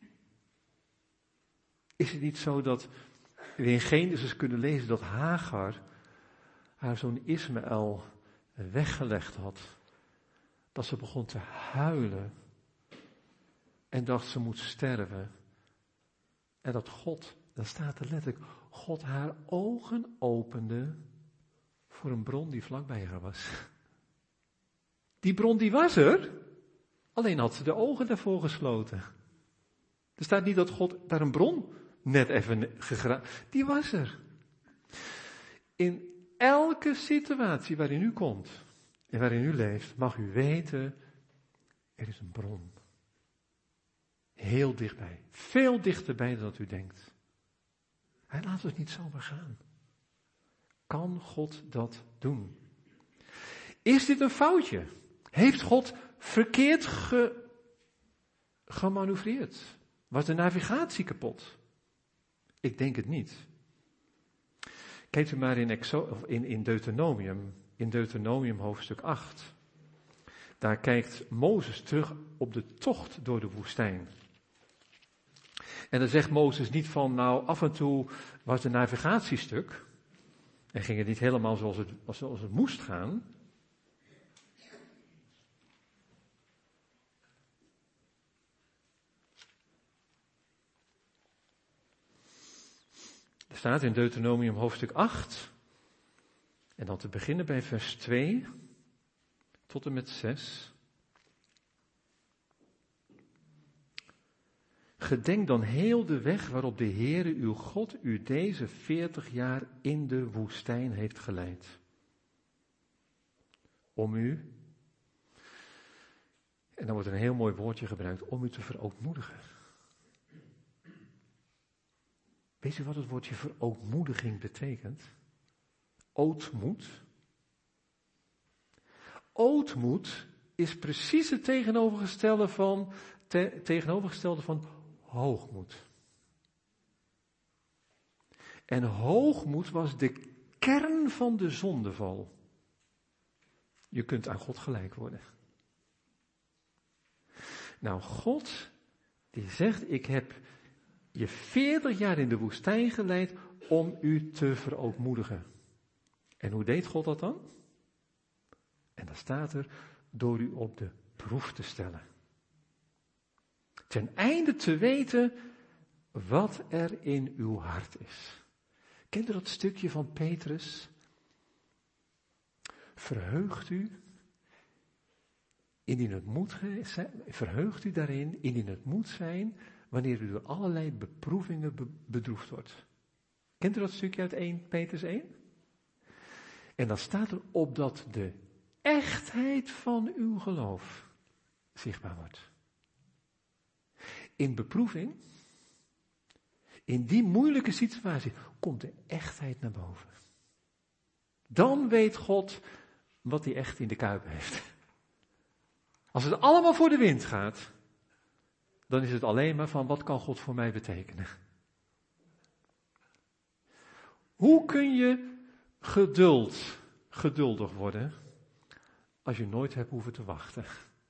Is het niet zo dat we in Genesis kunnen lezen dat Hagar haar zoon Ismaël weggelegd had? Dat ze begon te huilen en dacht ze moet sterven. En dat God, dan staat er letterlijk, God haar ogen opende voor een bron die vlakbij haar was. Die bron die was er, alleen had ze de ogen daarvoor gesloten. Er staat niet dat God daar een bron net even gegraven. Die was er. In elke situatie waarin u komt en waarin u leeft, mag u weten, er is een bron. Heel dichtbij. Veel dichterbij dan dat u denkt. Hij laat ons niet zomaar gaan. Kan God dat doen? Is dit een foutje? Heeft God verkeerd gemanoeuvreerd? Was de navigatie kapot? Ik denk het niet. Kijkt u maar in Deuteronomium. In Deuteronomium hoofdstuk 8. Daar kijkt Mozes terug op de tocht door de woestijn. En dan zegt Mozes niet van, nou, af en toe was de navigatiestuk. En ging het niet helemaal zoals het moest gaan. Er staat in Deuteronomium hoofdstuk 8. En dan te beginnen bij vers 2 tot en met 6. Gedenk dan heel de weg waarop de Heere uw God u deze 40 jaar in de woestijn heeft geleid. Om u En dan wordt een heel mooi woordje gebruikt om u te verootmoedigen. Weet u wat het woordje verootmoediging betekent? Ootmoed. Ootmoed is precies het tegenovergestelde van hoogmoed. En hoogmoed was de kern van de zondeval. Je kunt aan God gelijk worden. Nou, God, die zegt, ik heb je 40 jaar in de woestijn geleid om u te verootmoedigen. En hoe deed God dat dan? En dan staat er, door u op de proef te stellen. Ten einde te weten wat er in uw hart is. Kent u dat stukje van Petrus? Verheugt u daarin, indien het moet zijn, wanneer u door allerlei beproevingen bedroefd wordt. Kent u dat stukje uit 1 Petrus 1? En dan staat er, opdat de echtheid van uw geloof zichtbaar wordt. In beproeving, in die moeilijke situatie, komt de echtheid naar boven. Dan weet God wat hij echt in de kuip heeft. Als het allemaal voor de wind gaat, dan is het alleen maar van, wat kan God voor mij betekenen? Hoe kun je geduldig worden, als je nooit hebt hoeven te wachten?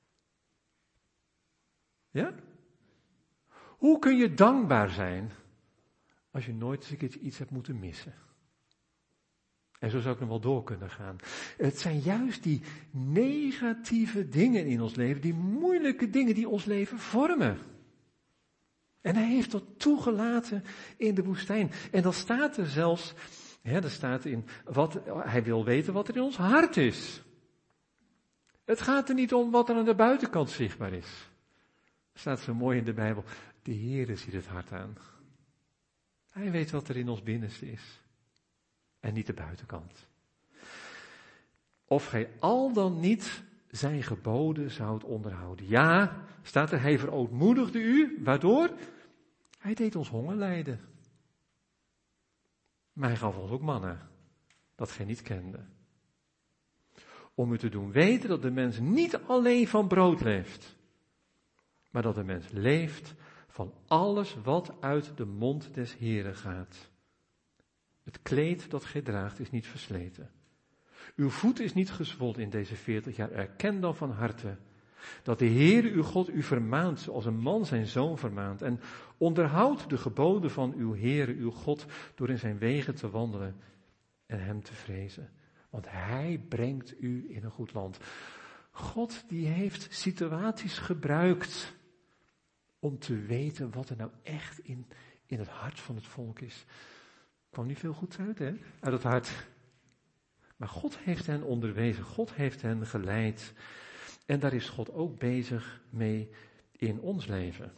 Ja? Hoe kun je dankbaar zijn, als je nooit eens een keertje iets hebt moeten missen? En zo zou ik nog wel door kunnen gaan. Het zijn juist die negatieve dingen in ons leven, die moeilijke dingen die ons leven vormen. En hij heeft dat toegelaten in de woestijn. En dan staat er zelfs, er staat in, hij wil weten wat er in ons hart is. Het gaat er niet om wat er aan de buitenkant zichtbaar is. Er staat zo mooi in de Bijbel, de Heere ziet het hart aan. Hij weet wat er in ons binnenste is. En niet de buitenkant. Of gij al dan niet zijn geboden zoudt onderhouden. Ja, staat er, hij verootmoedigde u. Waardoor? Hij deed ons honger lijden. Maar hij gaf ons ook manna, dat gij niet kende. Om u te doen weten dat de mens niet alleen van brood leeft. Maar dat de mens leeft van alles wat uit de mond des Heeren gaat. Het kleed dat gij draagt is niet versleten. Uw voet is niet gezwollen in deze 40 jaar. Erken dan van harte dat de Heere uw God u vermaant zoals een man zijn zoon vermaant. En onderhoud de geboden van uw Heere uw God door in zijn wegen te wandelen en hem te vrezen. Want hij brengt u in een goed land. God die heeft situaties gebruikt om te weten wat er nou echt in het hart van het volk is. Er kwam niet veel goeds uit, hè? Uit het hart. Maar God heeft hen onderwezen. God heeft hen geleid. En daar is God ook bezig mee in ons leven.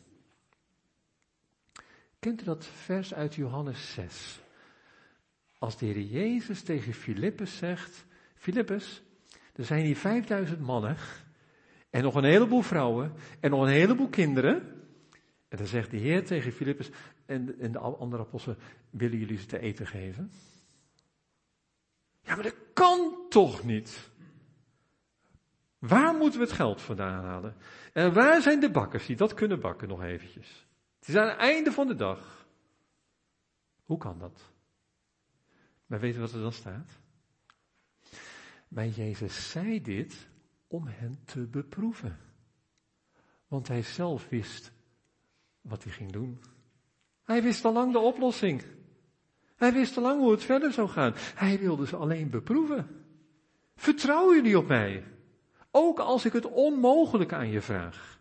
Kent u dat vers uit Johannes 6? Als de Heer Jezus tegen Filippus zegt, Filippus, er zijn hier 5000 mannen en nog een heleboel vrouwen en nog een heleboel kinderen. En dan zegt de Heer tegen Filippus en de andere apostelen, willen jullie ze te eten geven? Ja, maar dat kan toch niet? Waar moeten we het geld vandaan halen? En waar zijn de bakkers die dat kunnen bakken nog eventjes? Het is aan het einde van de dag. Hoe kan dat? Maar weet je wat er dan staat? Maar Jezus zei dit om hen te beproeven. Want hij zelf wist wat hij ging doen. Hij wist al lang de oplossing. Hij wist al lang hoe het verder zou gaan. Hij wilde ze alleen beproeven. Vertrouwen jullie op mij? Ook als ik het onmogelijke aan je vraag.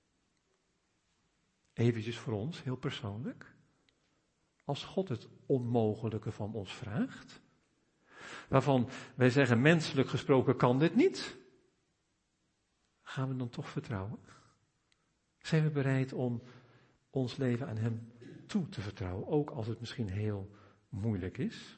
Eventjes voor ons, heel persoonlijk. Als God het onmogelijke van ons vraagt, waarvan wij zeggen, menselijk gesproken kan dit niet, gaan we dan toch vertrouwen? Zijn we bereid om ons leven aan hem toe te vertrouwen, ook als het misschien heel moeilijk is?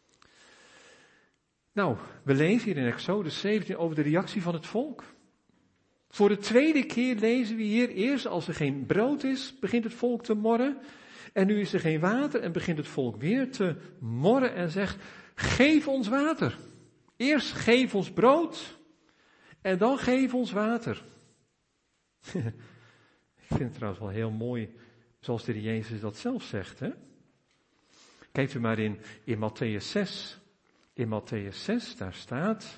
Nou, we lezen hier in Exodus 17 over de reactie van het volk. Voor de tweede keer lezen we hier, eerst als er geen brood is, begint het volk te morren. En nu is er geen water en begint het volk weer te morren en zegt, geef ons water. Eerst geef ons brood en dan geef ons water. Ik vind het trouwens wel heel mooi, zoals de Heer Jezus dat zelf zegt. Hè? Kijkt u maar in Mattheüs 6. In Mattheüs 6, daar staat...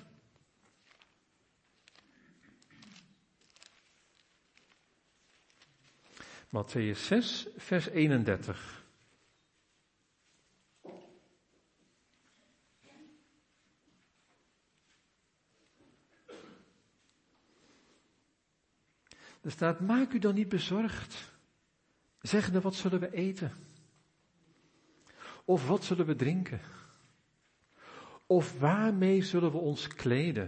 Mattheüs 6, vers 31. Er staat, maak u dan niet bezorgd, zeggende, wat zullen we eten? Of wat zullen we drinken? Of waarmee zullen we ons kleden?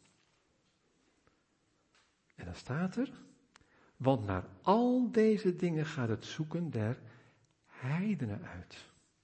En dan staat er, want naar al deze dingen gaat het zoeken der heidenen uit.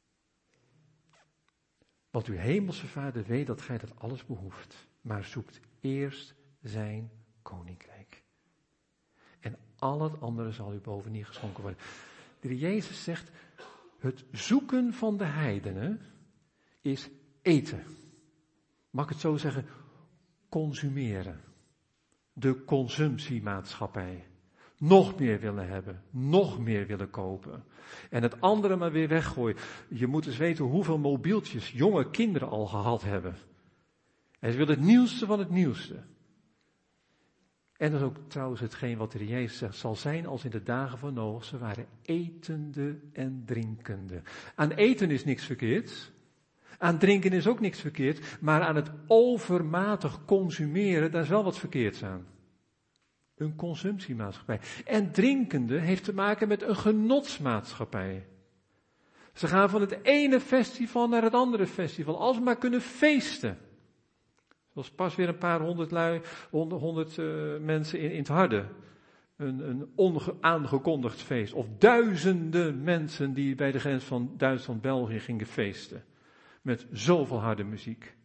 Want uw hemelse Vader weet dat gij dat alles behoeft, maar zoekt eerst zijn koninkrijk. En al het andere zal u bovendien geschonken worden. De Heer Jezus zegt, het zoeken van de heidenen is eten. Mag ik het zo zeggen? Consumeren. De consumptiemaatschappij. Nog meer willen hebben, nog meer willen kopen. En het andere maar weer weggooien. Je moet eens weten hoeveel mobieltjes jonge kinderen al gehad hebben. En ze willen het nieuwste van het nieuwste. En dat is ook trouwens hetgeen wat de Heer Jezus zegt, zal zijn als in de dagen van Noach. Ze waren etende en drinkende. Aan eten is niks verkeerd. Aan drinken is ook niks verkeerd. Maar aan het overmatig consumeren, daar is wel wat verkeerds aan. Een consumptiemaatschappij. En drinkende heeft te maken met een genotsmaatschappij. Ze gaan van het ene festival naar het andere festival, als ze maar kunnen feesten. Zoals pas weer een paar honderd mensen in het Harde. Een onaangekondigd feest. Of duizenden mensen die bij de grens van Duitsland-België gingen feesten. Met zoveel harde muziek.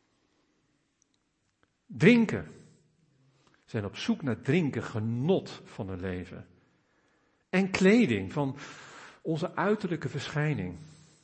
Drinken. Zijn op zoek naar drinken, genot van hun leven. En kleding, van onze uiterlijke verschijning.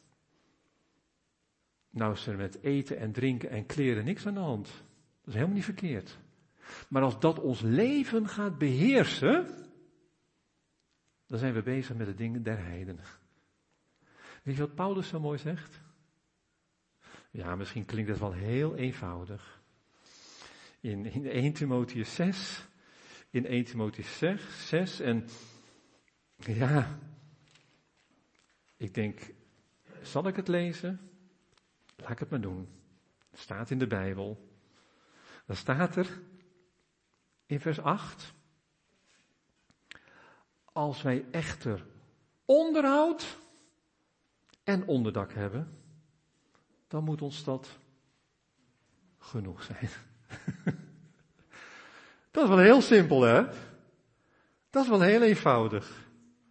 Nou is er met eten en drinken en kleren niks aan de hand. Dat is helemaal niet verkeerd. Maar als dat ons leven gaat beheersen, dan zijn we bezig met de dingen der heidenen. Weet je wat Paulus zo mooi zegt? Ja, misschien klinkt het wel heel eenvoudig. In 1 Timotheüs 6, in 1 Timotheüs 6, en ja, ik denk, zal ik het lezen? Laat ik het maar doen. Het staat in de Bijbel. Dan staat er in vers 8, als wij echter onderhoud en onderdak hebben, dan moet ons dat genoeg zijn. Dat is wel heel simpel, hè? Dat is wel heel eenvoudig.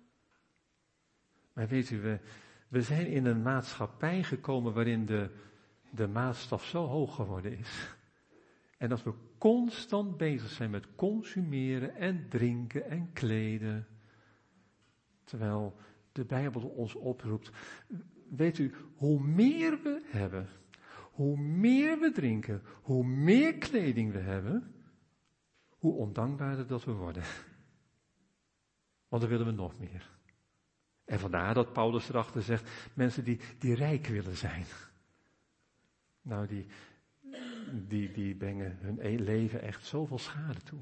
Maar weet u, we zijn in een maatschappij gekomen waarin de maatstaf zo hoog geworden is. En dat we constant bezig zijn met consumeren en drinken en kleden. Terwijl de Bijbel ons oproept. Weet u, hoe meer we hebben, hoe meer we drinken, hoe meer kleding we hebben, hoe ondankbaarder dat we worden. Want dan willen we nog meer. En vandaar dat Paulus erachter zegt, mensen die rijk willen zijn. Nou, die brengen hun leven echt zoveel schade toe.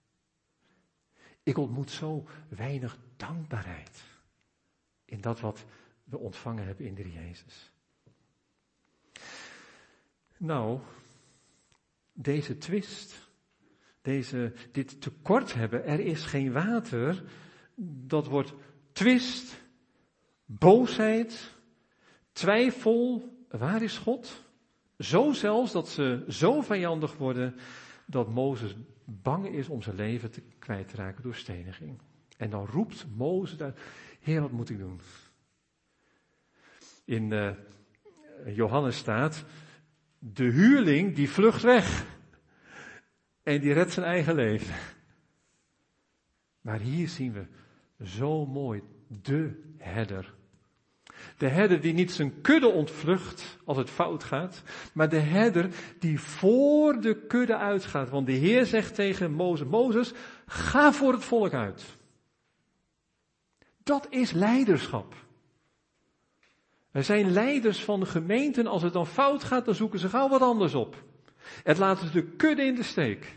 Ik ontmoet zo weinig dankbaarheid in dat wat we ontvangen hebben in de Heer Jezus. Nou, deze twist, dit tekort hebben, er is geen water, dat wordt twist, boosheid, twijfel, waar is God? Zo zelfs dat ze zo vijandig worden dat Mozes bang is om zijn leven kwijt te raken door steniging. En dan roept Mozes uit, Heer, wat moet ik doen? In Johannes staat, de huurling die vlucht weg en die redt zijn eigen leven. Maar hier zien we zo mooi de herder. De herder die niet zijn kudde ontvlucht als het fout gaat, maar de herder die voor de kudde uitgaat. Want de Heer zegt tegen Mozes, Mozes, ga voor het volk uit. Dat is leiderschap. Er zijn leiders van gemeenten, als het dan fout gaat, dan zoeken ze gauw wat anders op. En laten ze de kudde in de steek.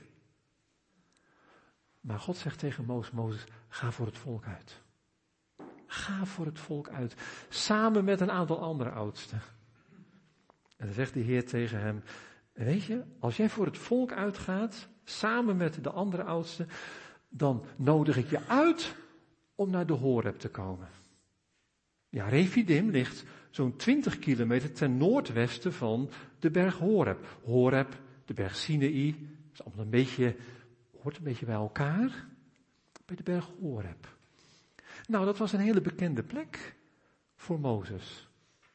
Maar God zegt tegen Mozes, ga voor het volk uit. Ga voor het volk uit, samen met een aantal andere oudsten. En dan zegt de Heer tegen hem, weet je, als jij voor het volk uitgaat, samen met de andere oudsten, dan nodig ik je uit om naar de Horeb te komen. Ja, Refidim ligt zo'n 20 kilometer ten noordwesten van de berg Horeb. Horeb, de berg Sinaï, is allemaal hoort een beetje bij elkaar, bij de berg Horeb. Nou, dat was een hele bekende plek voor Mozes.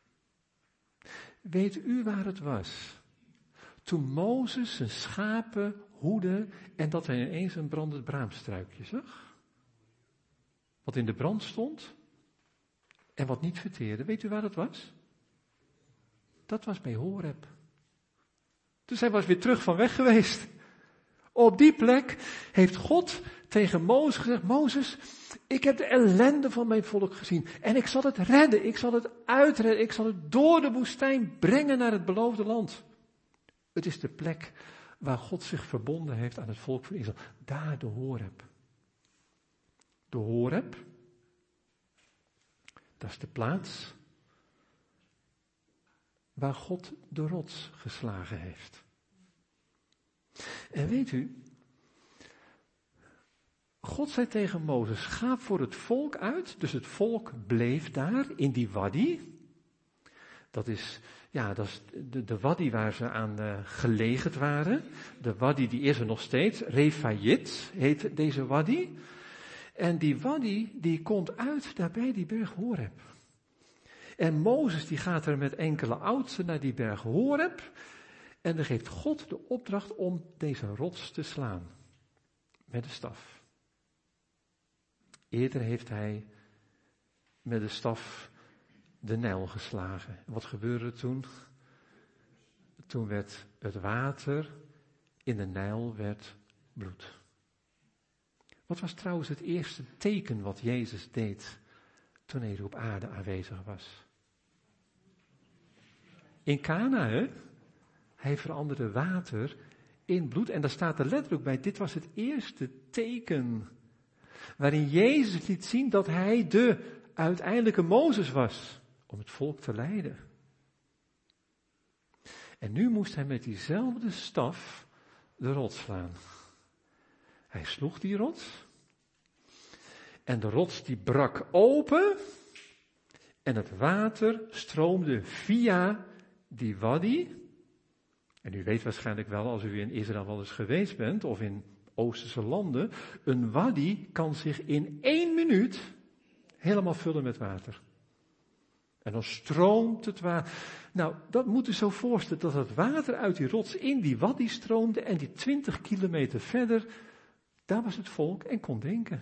Weet u waar het was? Toen Mozes zijn schapen hoedde en dat hij ineens een brandend braamstruikje zag. Wat in de brand stond en wat niet verteerde. Weet u waar dat was? Dat was bij Horeb. Dus hij was weer terug van weg geweest. Op die plek heeft God tegen Mozes gezegd, Mozes, ik heb de ellende van mijn volk gezien en ik zal het redden, ik zal het uitredden, ik zal het door de woestijn brengen naar het beloofde land. Het is de plek waar God zich verbonden heeft aan het volk van Israël. Daar de Horeb. De Horeb, dat is de plaats waar God de rots geslagen heeft. En weet u, God zei tegen Mozes, ga voor het volk uit. Dus het volk bleef daar in die wadi. Dat is de wadi waar ze aan gelegerd waren. De wadi die is er nog steeds. Refayit heet deze wadi. En die wadi die komt uit daarbij die berg Horeb. En Mozes die gaat er met enkele oudsten naar die berg Horeb. En dan geeft God de opdracht om deze rots te slaan. Met de staf. Eerder heeft hij met de staf de Nijl geslagen. En wat gebeurde toen? Toen werd het water in de Nijl werd bloed. Wat was trouwens het eerste teken wat Jezus deed toen hij op aarde aanwezig was? In Kana, hè? Hij veranderde water in bloed. En daar staat er letterlijk bij, dit was het eerste teken. Waarin Jezus liet zien dat hij de uiteindelijke Mozes was. Om het volk te leiden. En nu moest hij met diezelfde staf de rots slaan. Hij sloeg die rots. En de rots die brak open. En het water stroomde via die wadi. En u weet waarschijnlijk wel, als u in Israël wel eens geweest bent, of in Oosterse landen, een wadi kan zich in 1 minuut helemaal vullen met water. En dan stroomt het water. Nou, dat moet u zo voorstellen, dat het water uit die rots in die wadi stroomde en die 20 kilometer verder, daar was het volk en kon drinken.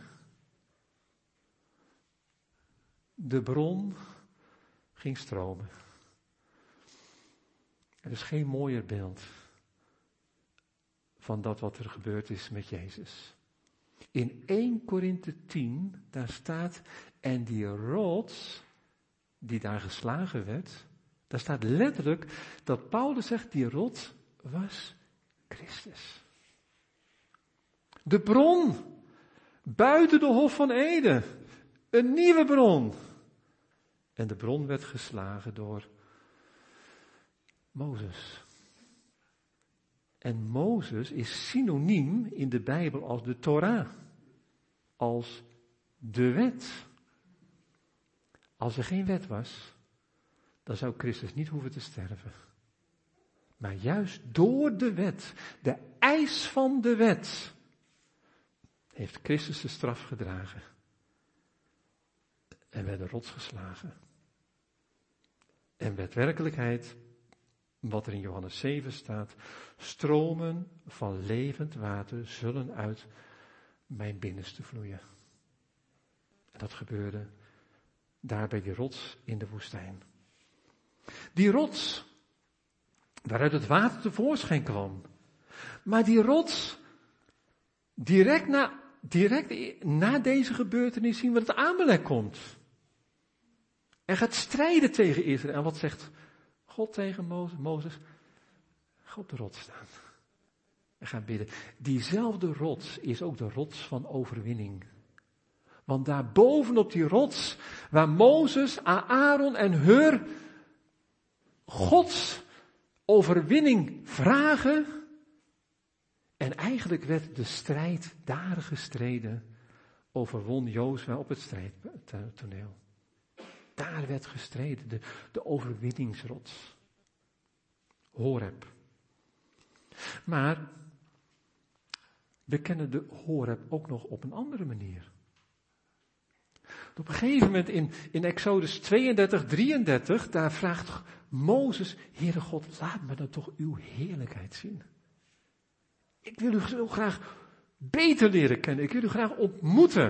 De bron ging stromen. Er is geen mooier beeld van dat wat er gebeurd is met Jezus. In 1 Korinthe 10, daar staat, en die rots die daar geslagen werd, daar staat letterlijk dat Paulus zegt, die rots was Christus. De bron, buiten de Hof van Eden, een nieuwe bron. En de bron werd geslagen door Mozes. En Mozes is synoniem in de Bijbel als de Torah. Als de wet. Als er geen wet was, dan zou Christus niet hoeven te sterven. Maar juist door de wet, de eis van de wet, heeft Christus de straf gedragen. En werd de rots geslagen. En werd werkelijkheid, wat er in Johannes 7 staat, stromen van levend water zullen uit mijn binnenste vloeien. En dat gebeurde daar bij die rots in de woestijn. Die rots, waaruit het water tevoorschijn kwam. Maar die rots, direct na deze gebeurtenis zien we dat Amalek komt. En gaat strijden tegen Israël. En wat zegt God tegen Mozes? Ga op de rots staan. En ga bidden. Diezelfde rots is ook de rots van overwinning. Want daar bovenop die rots, waar Mozes, Aaron en Hur Gods overwinning vragen. En eigenlijk werd de strijd daar gestreden. Overwon Jozua op het strijdtoneel. Daar werd gestreden, de overwinningsrots. Horeb. Maar we kennen de Horeb ook nog op een andere manier. Op een gegeven moment in Exodus 32, 33, daar vraagt Mozes, Heere God, laat me dan toch uw heerlijkheid zien. Ik wil u zo graag beter leren kennen, ik wil u graag ontmoeten.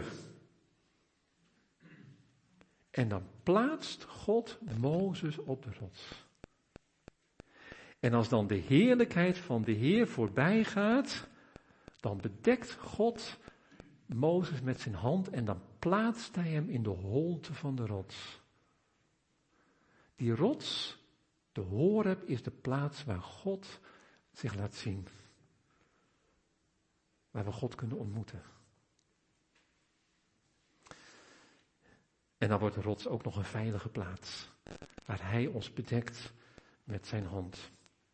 En dan plaatst God Mozes op de rots. En als dan de heerlijkheid van de Heer voorbij gaat, dan bedekt God Mozes met zijn hand en dan plaatst hij hem in de holte van de rots. Die rots, de Horeb, is de plaats waar God zich laat zien. Waar we God kunnen ontmoeten. En dan wordt de rots ook nog een veilige plaats. Waar hij ons bedekt met zijn hand.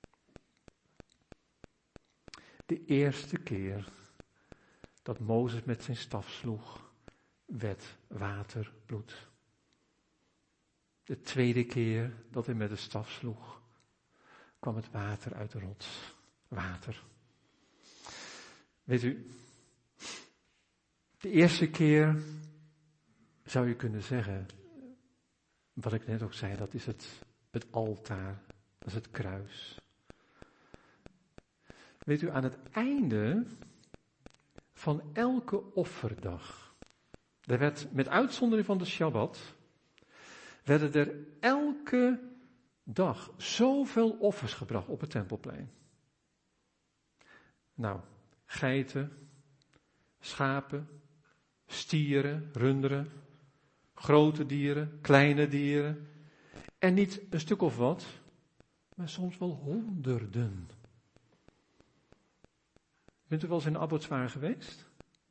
De eerste keer dat Mozes met zijn staf sloeg, werd water bloed. De tweede keer dat hij met de staf sloeg, kwam het water uit de rots. Water. Weet u, de eerste keer zou je kunnen zeggen, wat ik net ook zei, dat is het altaar, dat is het kruis. Weet u, aan het einde van elke offerdag, er werd met uitzondering van de Shabbat, werden er elke dag zoveel offers gebracht op het Tempelplein. Nou, geiten, schapen, stieren, runderen, grote dieren, kleine dieren. En niet een stuk of wat, maar soms wel honderden. Bent u wel eens in Abbotswaar geweest?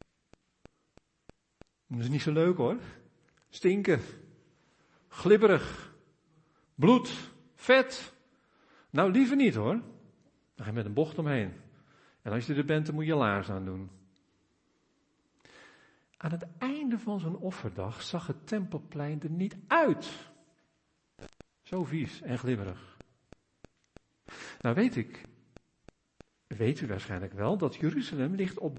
Dat is niet zo leuk hoor. Stinken. Glibberig. Bloed. Vet. Nou, liever niet hoor. Dan ga je met een bocht omheen. En als je er bent, dan moet je laars aan doen. Aan het einde van zo'n offerdag zag het Tempelplein er niet uit. Zo vies en glibberig. Nou weet u waarschijnlijk wel, dat Jeruzalem ligt op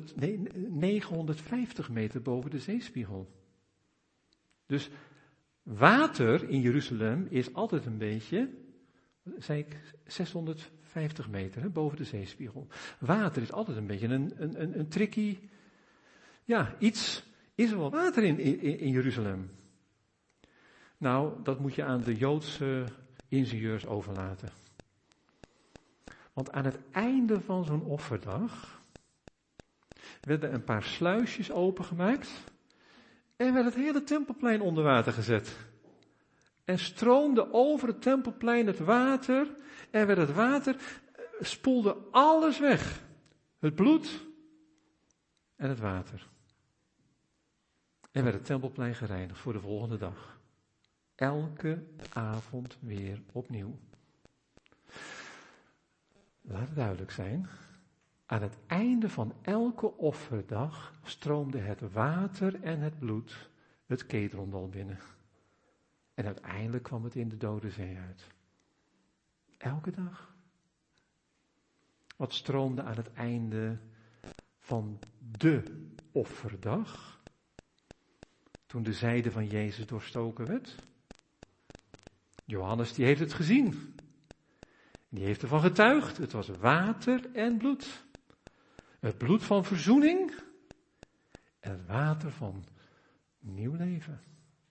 950 meter boven de zeespiegel. Dus water in Jeruzalem is altijd een beetje, zei ik, 650 meter boven de zeespiegel. Water is altijd een beetje een tricky, ja, iets, is er wel water in Jeruzalem? Nou, dat moet je aan de Joodse ingenieurs overlaten. Want aan het einde van zo'n offerdag werden een paar sluisjes opengemaakt en werd het hele Tempelplein onder water gezet. En stroomde over het Tempelplein het water en werd het water, spoelde alles weg. Het bloed en het water. En werd het Tempelplein gereinigd voor de volgende dag. Elke avond weer opnieuw. Laat het duidelijk zijn. Aan het einde van elke offerdag stroomde het water en het bloed het Kedrondal binnen. En uiteindelijk kwam het in de Dode Zee uit. Elke dag. Wat stroomde aan het einde van de offerdag? Toen de zijde van Jezus doorstoken werd? Johannes die heeft het gezien. Die heeft ervan getuigd. Het was water en bloed. Het bloed van verzoening en het water van nieuw leven.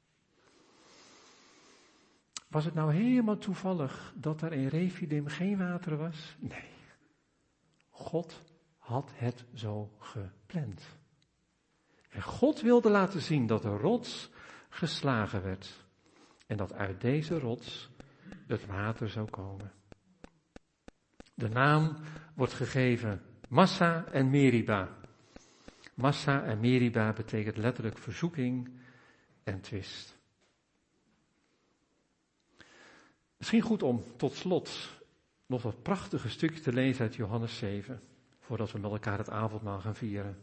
Was het nou helemaal toevallig dat er in Refidim geen water was? Nee. God had het zo gepland. En God wilde laten zien dat de rots geslagen werd. En dat uit deze rots het water zou komen. De naam wordt gegeven Massa en Meriba. Massa en Meriba betekent letterlijk verzoeking en twist. Misschien goed om tot slot nog dat prachtige stukje te lezen uit Johannes 7, voordat we met elkaar het avondmaal gaan vieren.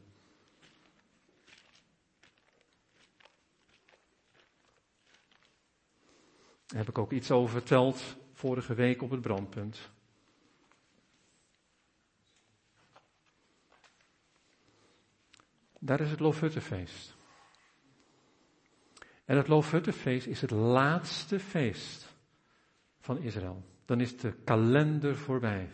Daar heb ik ook iets over verteld vorige week op het brandpunt. Daar is het Loofhuttenfeest. En het Loofhuttenfeest is het laatste feest van Israël. Dan is de kalender voorbij.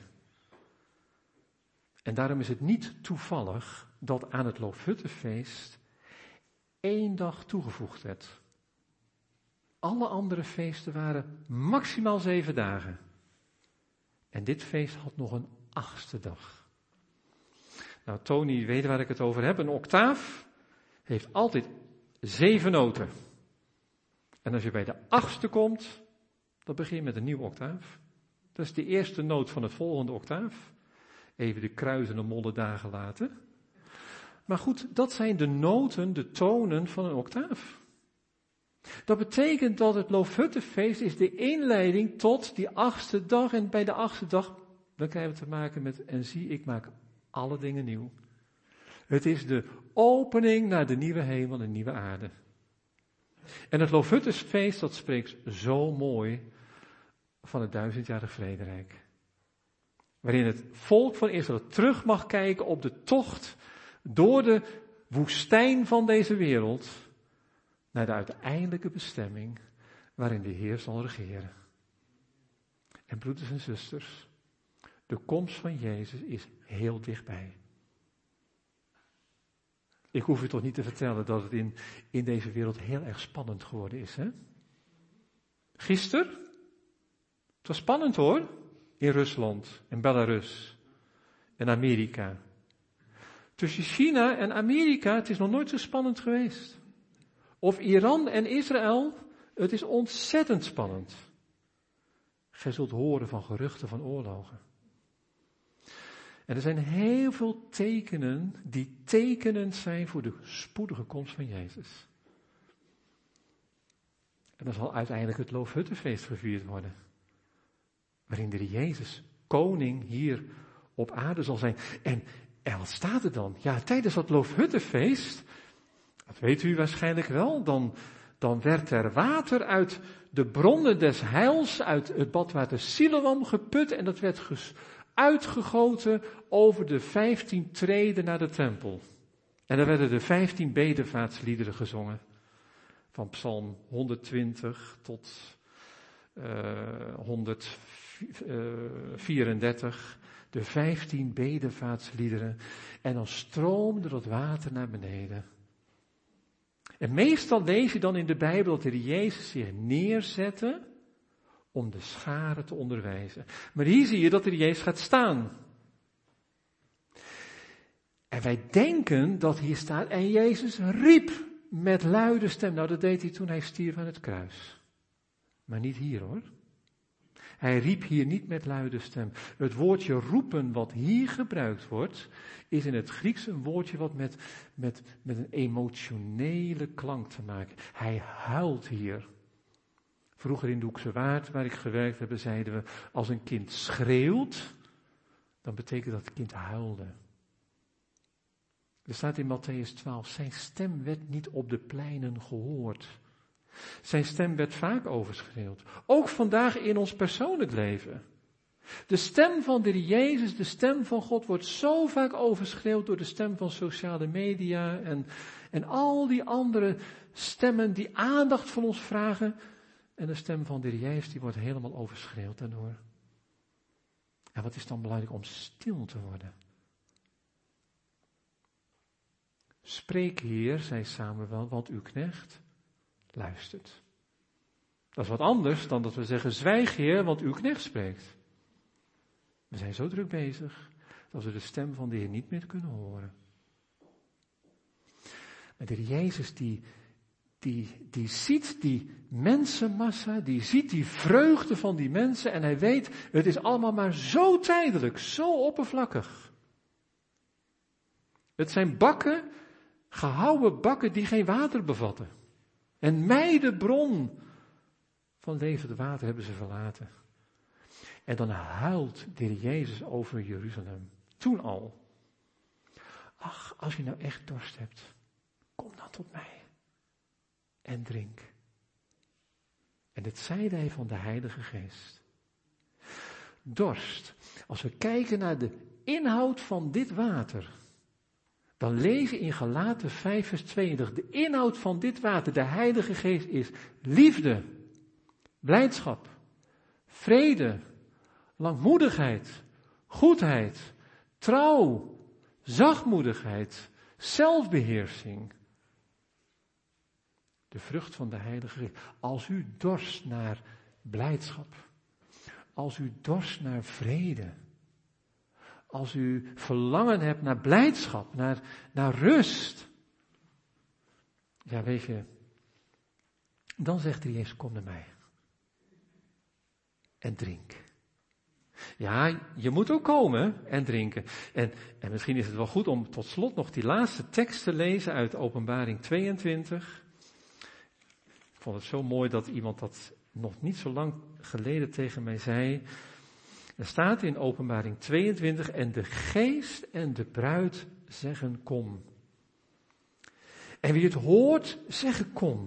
En daarom is het niet toevallig dat aan het Loofhuttenfeest 1 dag toegevoegd werd. Alle andere feesten waren maximaal 7 dagen. En dit feest had nog een 8e dag. Nou, Tony weet waar ik het over heb. Een octaaf heeft altijd 7 noten. En als je bij de 8e komt, dan begin je met een nieuwe octaaf. Dat is de eerste noot van het volgende octaaf. Even de kruisen en mollen dagen laten. Maar goed, dat zijn de noten, de tonen van een octaaf. Dat betekent dat het Loofhuttenfeest is de inleiding tot die 8e dag. En bij de 8e dag, dan krijgen we te maken met, en zie, ik maak alle dingen nieuw. Het is de opening naar de nieuwe hemel en nieuwe aarde. En het Loofhuttenfeest, dat spreekt zo mooi van het 1000-jarig vrederijk. Waarin het volk van Israël terug mag kijken op de tocht door de woestijn van deze wereld naar de uiteindelijke bestemming waarin de Heer zal regeren. En broeders en zusters, de komst van Jezus is heel dichtbij. Ik hoef u toch niet te vertellen dat het in deze wereld heel erg spannend geworden is, hè? Gisteren, het was spannend hoor, in Rusland en Belarus en Amerika. Tussen China en Amerika, het is nog nooit zo spannend geweest. Of Iran en Israël, het is ontzettend spannend. Gij zult horen van geruchten van oorlogen. En er zijn heel veel tekenen die tekenend zijn voor de spoedige komst van Jezus. En dan zal uiteindelijk het Loofhuttenfeest gevierd worden. Waarin de Jezus koning hier op aarde zal zijn. En wat staat er dan? Ja, tijdens dat Loofhuttenfeest, dat weet u waarschijnlijk wel, dan werd er water uit de bronnen des heils, uit het badwater Siloam geput en dat werd uitgegoten over de 15 treden naar de tempel. En er werden de 15 bedevaartsliederen gezongen. Van Psalm 120 tot 134. De 15 bedevaartsliederen. En dan stroomde dat water naar beneden. En meestal lees je dan in de Bijbel dat de Jezus zich neerzette om de scharen te onderwijzen. Maar hier zie je dat de Jezus gaat staan. En wij denken dat hier staat, en Jezus riep met luide stem. Nou, dat deed hij toen hij stierf aan het kruis. Maar niet hier hoor. Hij riep hier niet met luide stem. Het woordje roepen wat hier gebruikt wordt, is in het Grieks een woordje wat met een emotionele klank te maken. Hij huilt hier. Vroeger in de Hoekse Waard, waar ik gewerkt heb, zeiden we, als een kind schreeuwt, dan betekent dat het kind huilde. Er staat in Mattheüs 12, zijn stem werd niet op de pleinen gehoord. Zijn stem werd vaak overschreeuwd. Ook vandaag in ons persoonlijk leven. De stem van de Jezus, de stem van God, wordt zo vaak overschreeuwd door de stem van sociale media en al die andere stemmen die aandacht van ons vragen. En de stem van de Jezus, die wordt helemaal overschreeuwd daardoor. En wat is dan belangrijk om stil te worden? Spreek, Heer, zei Samuel, want uw knecht luistert. Dat is wat anders dan dat we zeggen, zwijg, Heer, want uw knecht spreekt. We zijn zo druk bezig dat we de stem van de Heer niet meer kunnen horen. Maar de Heer Jezus die ziet die mensenmassa, die ziet die vreugde van die mensen en hij weet, het is allemaal maar zo tijdelijk, zo oppervlakkig. Het zijn bakken, gehouwen bakken die geen water bevatten. En mij de bron van levend water hebben ze verlaten. En dan huilt de Heer Jezus over Jeruzalem. Toen al. Ach, als je nou echt dorst hebt, kom dan tot mij. En drink. En dit zeide hij van de Heilige Geest. Dorst. Als we kijken naar de inhoud van dit water, dan lezen in Galaten 5 vers 22, de inhoud van dit water, de Heilige Geest is liefde, blijdschap, vrede, langmoedigheid, goedheid, trouw, zachtmoedigheid, zelfbeheersing. De vrucht van de Heilige Geest. Als u dorst naar blijdschap, als u dorst naar vrede, als u verlangen hebt naar blijdschap, naar rust, ja weet je, dan zegt de Jezus, kom naar mij en drink. Ja, je moet ook komen en drinken. En misschien is het wel goed om tot slot nog die laatste tekst te lezen uit Openbaring 22. Ik vond het zo mooi dat iemand dat nog niet zo lang geleden tegen mij zei. Er staat in Openbaring 22, en de geest en de bruid zeggen kom. En wie het hoort, zeggen kom.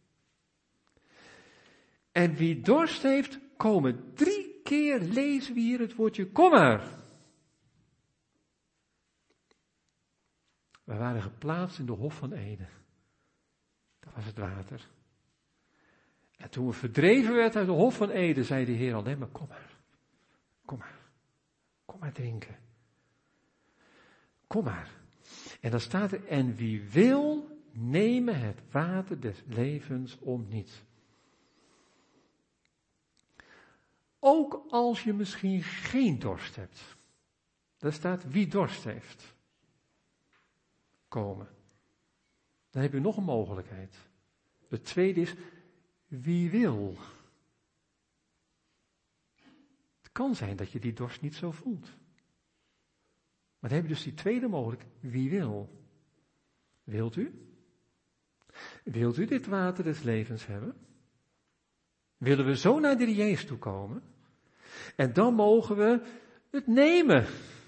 En wie dorst heeft, komen. 3 keer lezen we hier het woordje kom maar. We waren geplaatst in de Hof van Eden. Dat was het water. En toen we verdreven werd uit de Hof van Eden, zei de Heer alleen maar, kom maar. Kom maar. Kom maar drinken. Kom maar. En dan staat er, en wie wil, nemen het water des levens om niet. Ook als je misschien geen dorst hebt. Daar staat, wie dorst heeft. Komen. Dan heb je nog een mogelijkheid. Het tweede is, wie wil. Het kan zijn dat je die dorst niet zo voelt. Maar dan heb je dus die tweede mogelijkheid. Wie wil? Wilt u? Wilt u dit water des levens hebben? Willen we zo naar de Jezus toe komen? En dan mogen we het nemen.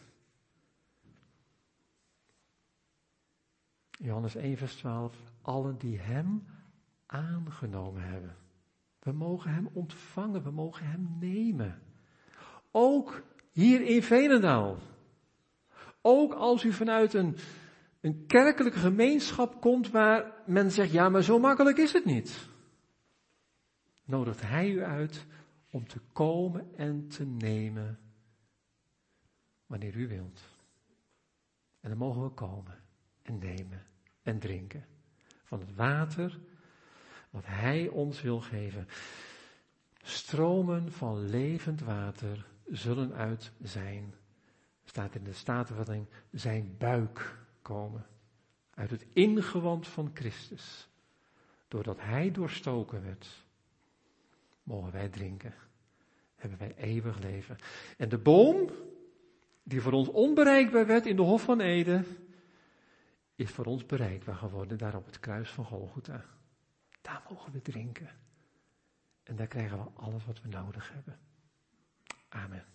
Johannes 1 vers 12. Allen die hem aangenomen hebben. We mogen hem ontvangen, we mogen hem nemen. Ook hier in Veenendaal. Ook als u vanuit een kerkelijke gemeenschap komt waar men zegt, ja, maar zo makkelijk is het niet. Nodigt hij u uit om te komen en te nemen wanneer u wilt. En dan mogen we komen en nemen en drinken van het water wat hij ons wil geven. Stromen van levend water zullen uit zijn, staat in de Statenvertaling, zijn buik komen. Uit het ingewand van Christus. Doordat hij doorstoken werd, mogen wij drinken. Hebben wij eeuwig leven. En de boom, die voor ons onbereikbaar werd in de Hof van Eden, is voor ons bereikbaar geworden daar op het kruis van Golgotha. Daar mogen we drinken. En daar krijgen we alles wat we nodig hebben. Amen.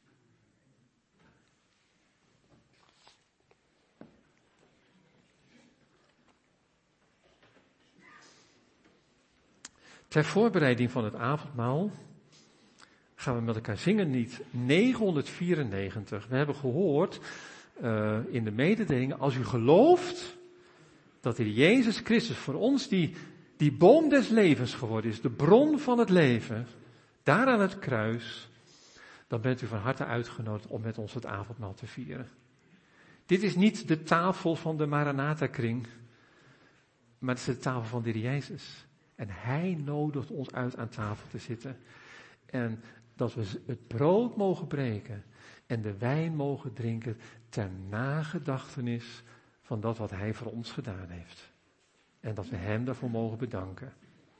Ter voorbereiding van het avondmaal gaan we met elkaar zingen lied 994. We hebben gehoord in de mededelingen, als u gelooft dat de Jezus Christus voor ons die boom des levens geworden is, de bron van het leven, daar aan het kruis, dan bent u van harte uitgenodigd om met ons het avondmaal te vieren. Dit is niet de tafel van de Maranatha-kring, maar het is de tafel van de Heer Jezus. En Hij nodigt ons uit aan tafel te zitten. En dat we het brood mogen breken en de wijn mogen drinken ter nagedachtenis van dat wat Hij voor ons gedaan heeft. En dat we Hem daarvoor mogen bedanken.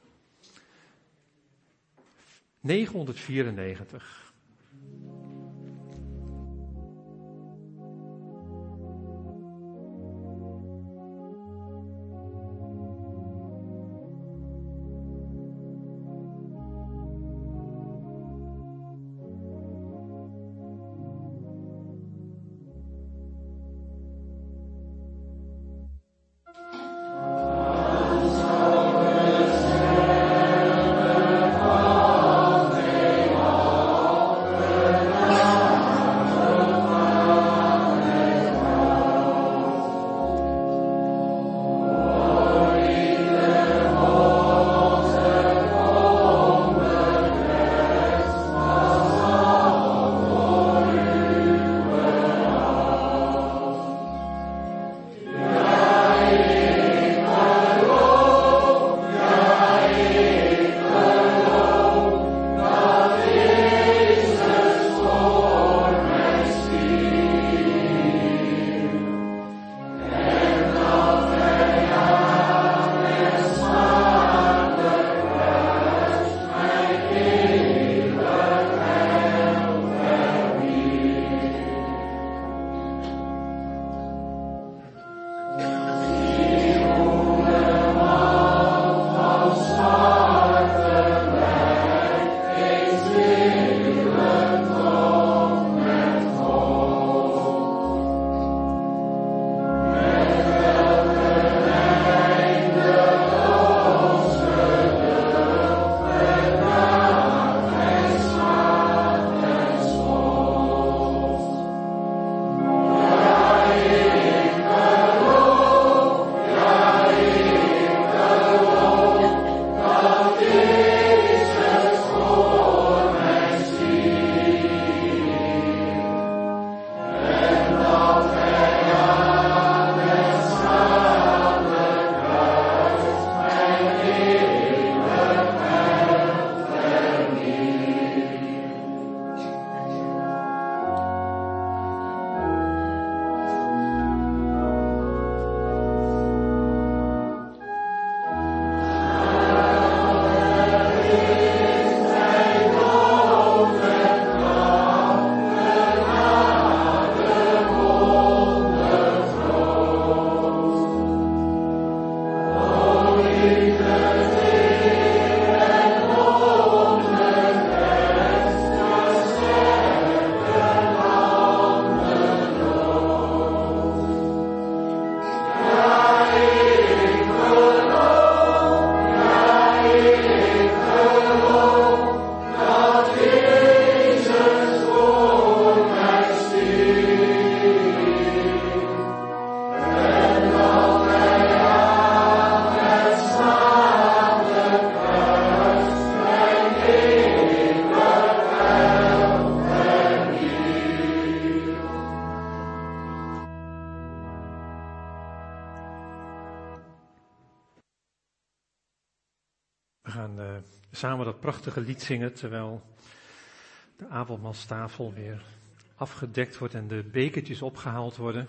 994. gaan samen dat prachtige lied zingen terwijl de avondmaalstafel weer afgedekt wordt en de bekertjes opgehaald worden.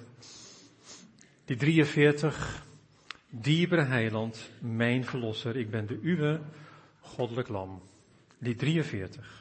Die 43, dierbare heiland, mijn verlosser, ik ben de uwe, goddelijk lam. Die 43.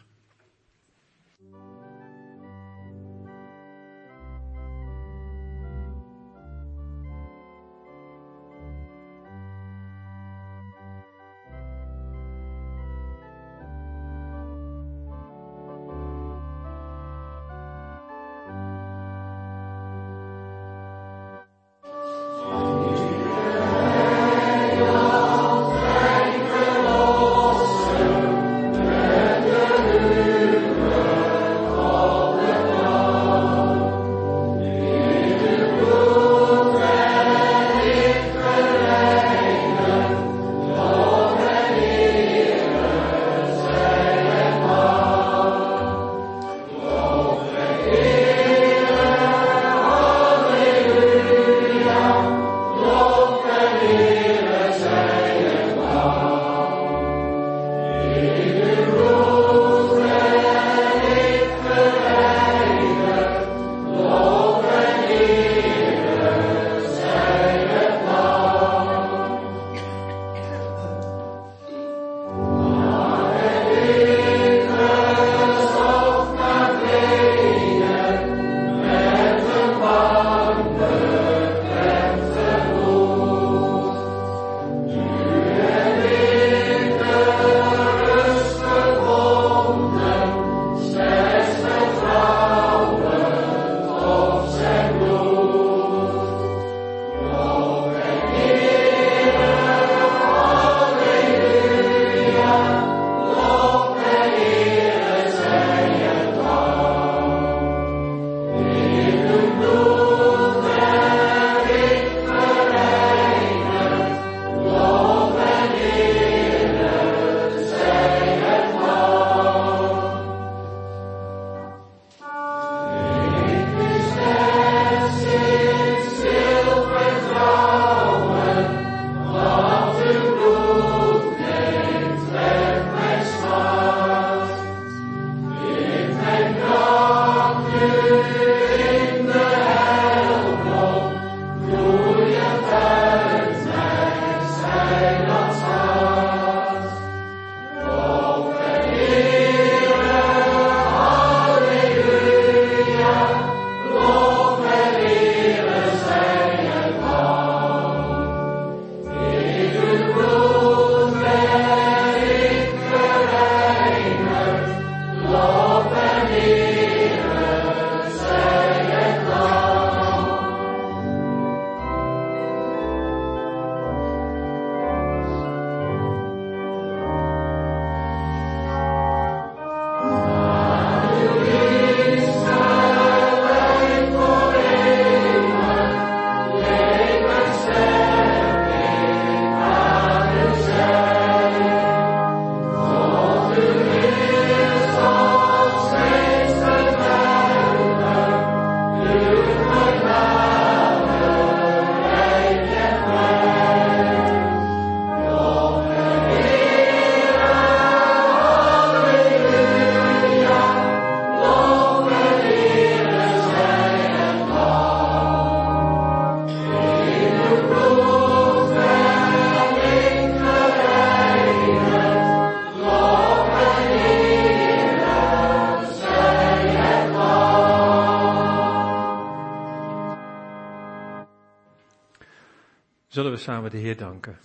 Zullen we samen de Heer danken.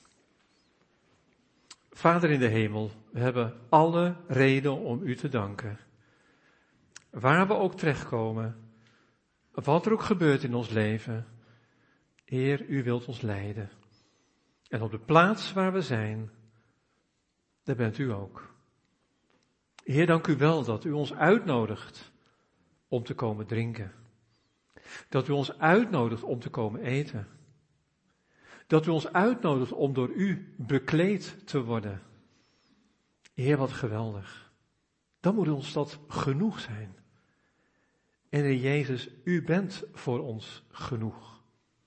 Vader in de hemel, we hebben alle reden om u te danken. Waar we ook terechtkomen, wat er ook gebeurt in ons leven, Heer, u wilt ons leiden. En op de plaats waar we zijn, daar bent u ook. Heer, dank u wel dat u ons uitnodigt om te komen drinken. Dat u ons uitnodigt om te komen eten. Dat u ons uitnodigt om door u bekleed te worden. Heer, wat geweldig. Dan moet ons dat genoeg zijn. En Heer Jezus, u bent voor ons genoeg.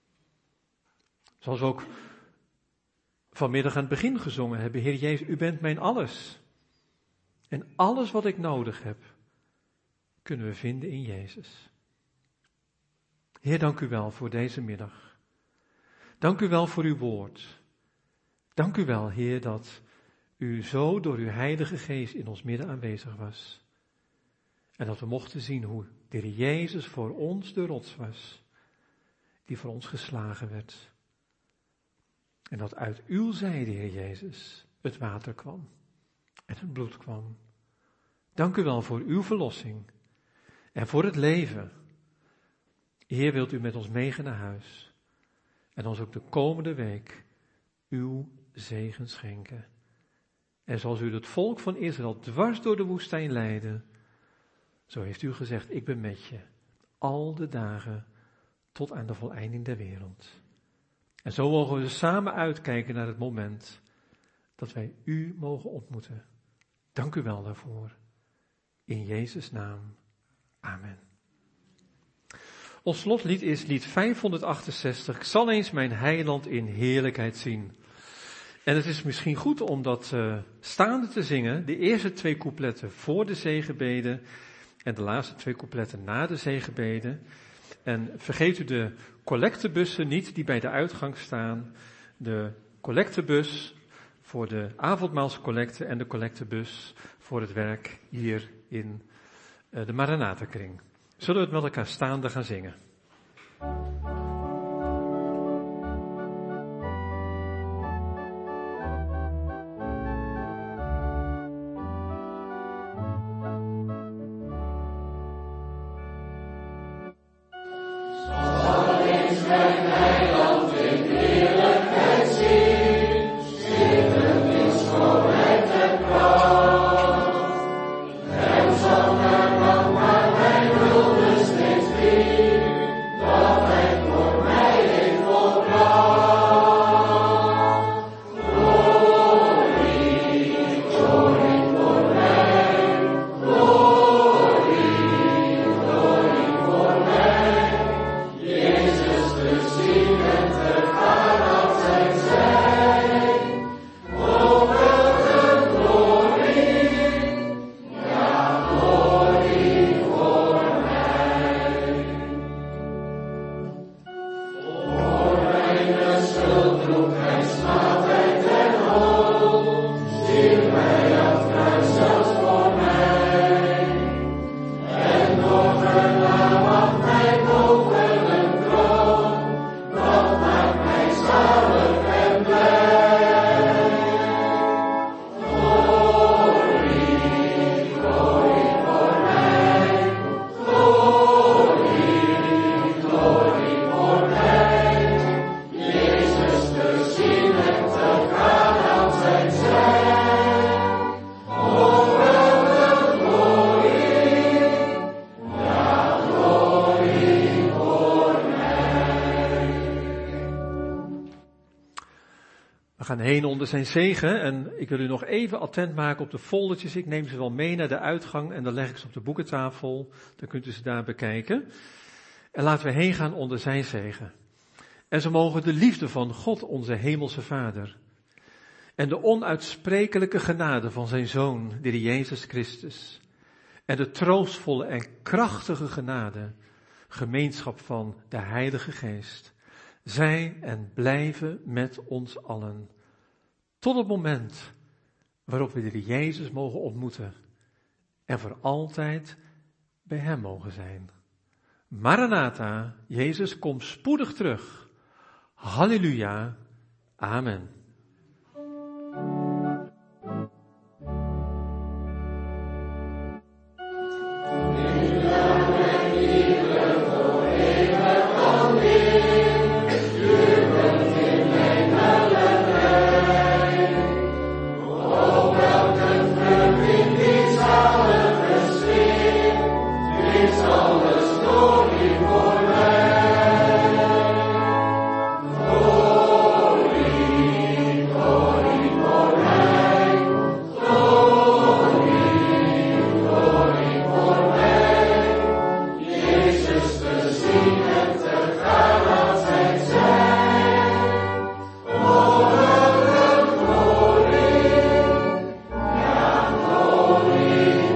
Zoals we ook vanmiddag aan het begin gezongen hebben. Heer Jezus, u bent mijn alles. En alles wat ik nodig heb, kunnen we vinden in Jezus. Heer, dank u wel voor deze middag. Dank u wel voor uw woord. Dank u wel, Heer, dat u zo door uw Heilige Geest in ons midden aanwezig was. En dat we mochten zien hoe de Heer Jezus voor ons de rots was, die voor ons geslagen werd. En dat uit uw zijde, Heer Jezus, het water kwam en het bloed kwam. Dank u wel voor uw verlossing en voor het leven. Heer, wilt u met ons meegaan naar huis en ons ook de komende week uw zegen schenken. En zoals u het volk van Israël dwars door de woestijn leidde, zo heeft u gezegd, ik ben met je al de dagen tot aan de voleinding der wereld. En zo mogen we samen uitkijken naar het moment dat wij u mogen ontmoeten. Dank u wel daarvoor. In Jezus' naam. Amen. Ons slotlied is lied 568. Ik zal eens mijn heiland in heerlijkheid zien. En het is misschien goed om dat staande te zingen. De eerste 2 coupletten voor de zegenbeden en de laatste 2 coupletten na de zegenbeden. En vergeet u de collectebussen niet die bij de uitgang staan. De collectebus voor de avondmaalscollecte en de collectebus voor het werk hier in de Maranatha-kring. Zullen we het met elkaar staande gaan zingen? We gaan heen onder zijn zegen en ik wil u nog even attent maken op de foldertjes. Ik neem ze wel mee naar de uitgang en dan leg ik ze op de boekentafel. Dan kunt u ze daar bekijken. En laten we heen gaan onder zijn zegen. En zo mogen de liefde van God, onze hemelse Vader, en de onuitsprekelijke genade van zijn Zoon, de Heer Jezus Christus, en de troostvolle en krachtige genade, gemeenschap van de Heilige Geest, zijn en blijven met ons allen, tot het moment waarop we de Heer Jezus mogen ontmoeten en voor altijd bij hem mogen zijn. Maranatha, Jezus, kom spoedig terug. Halleluja. Amen. Glory,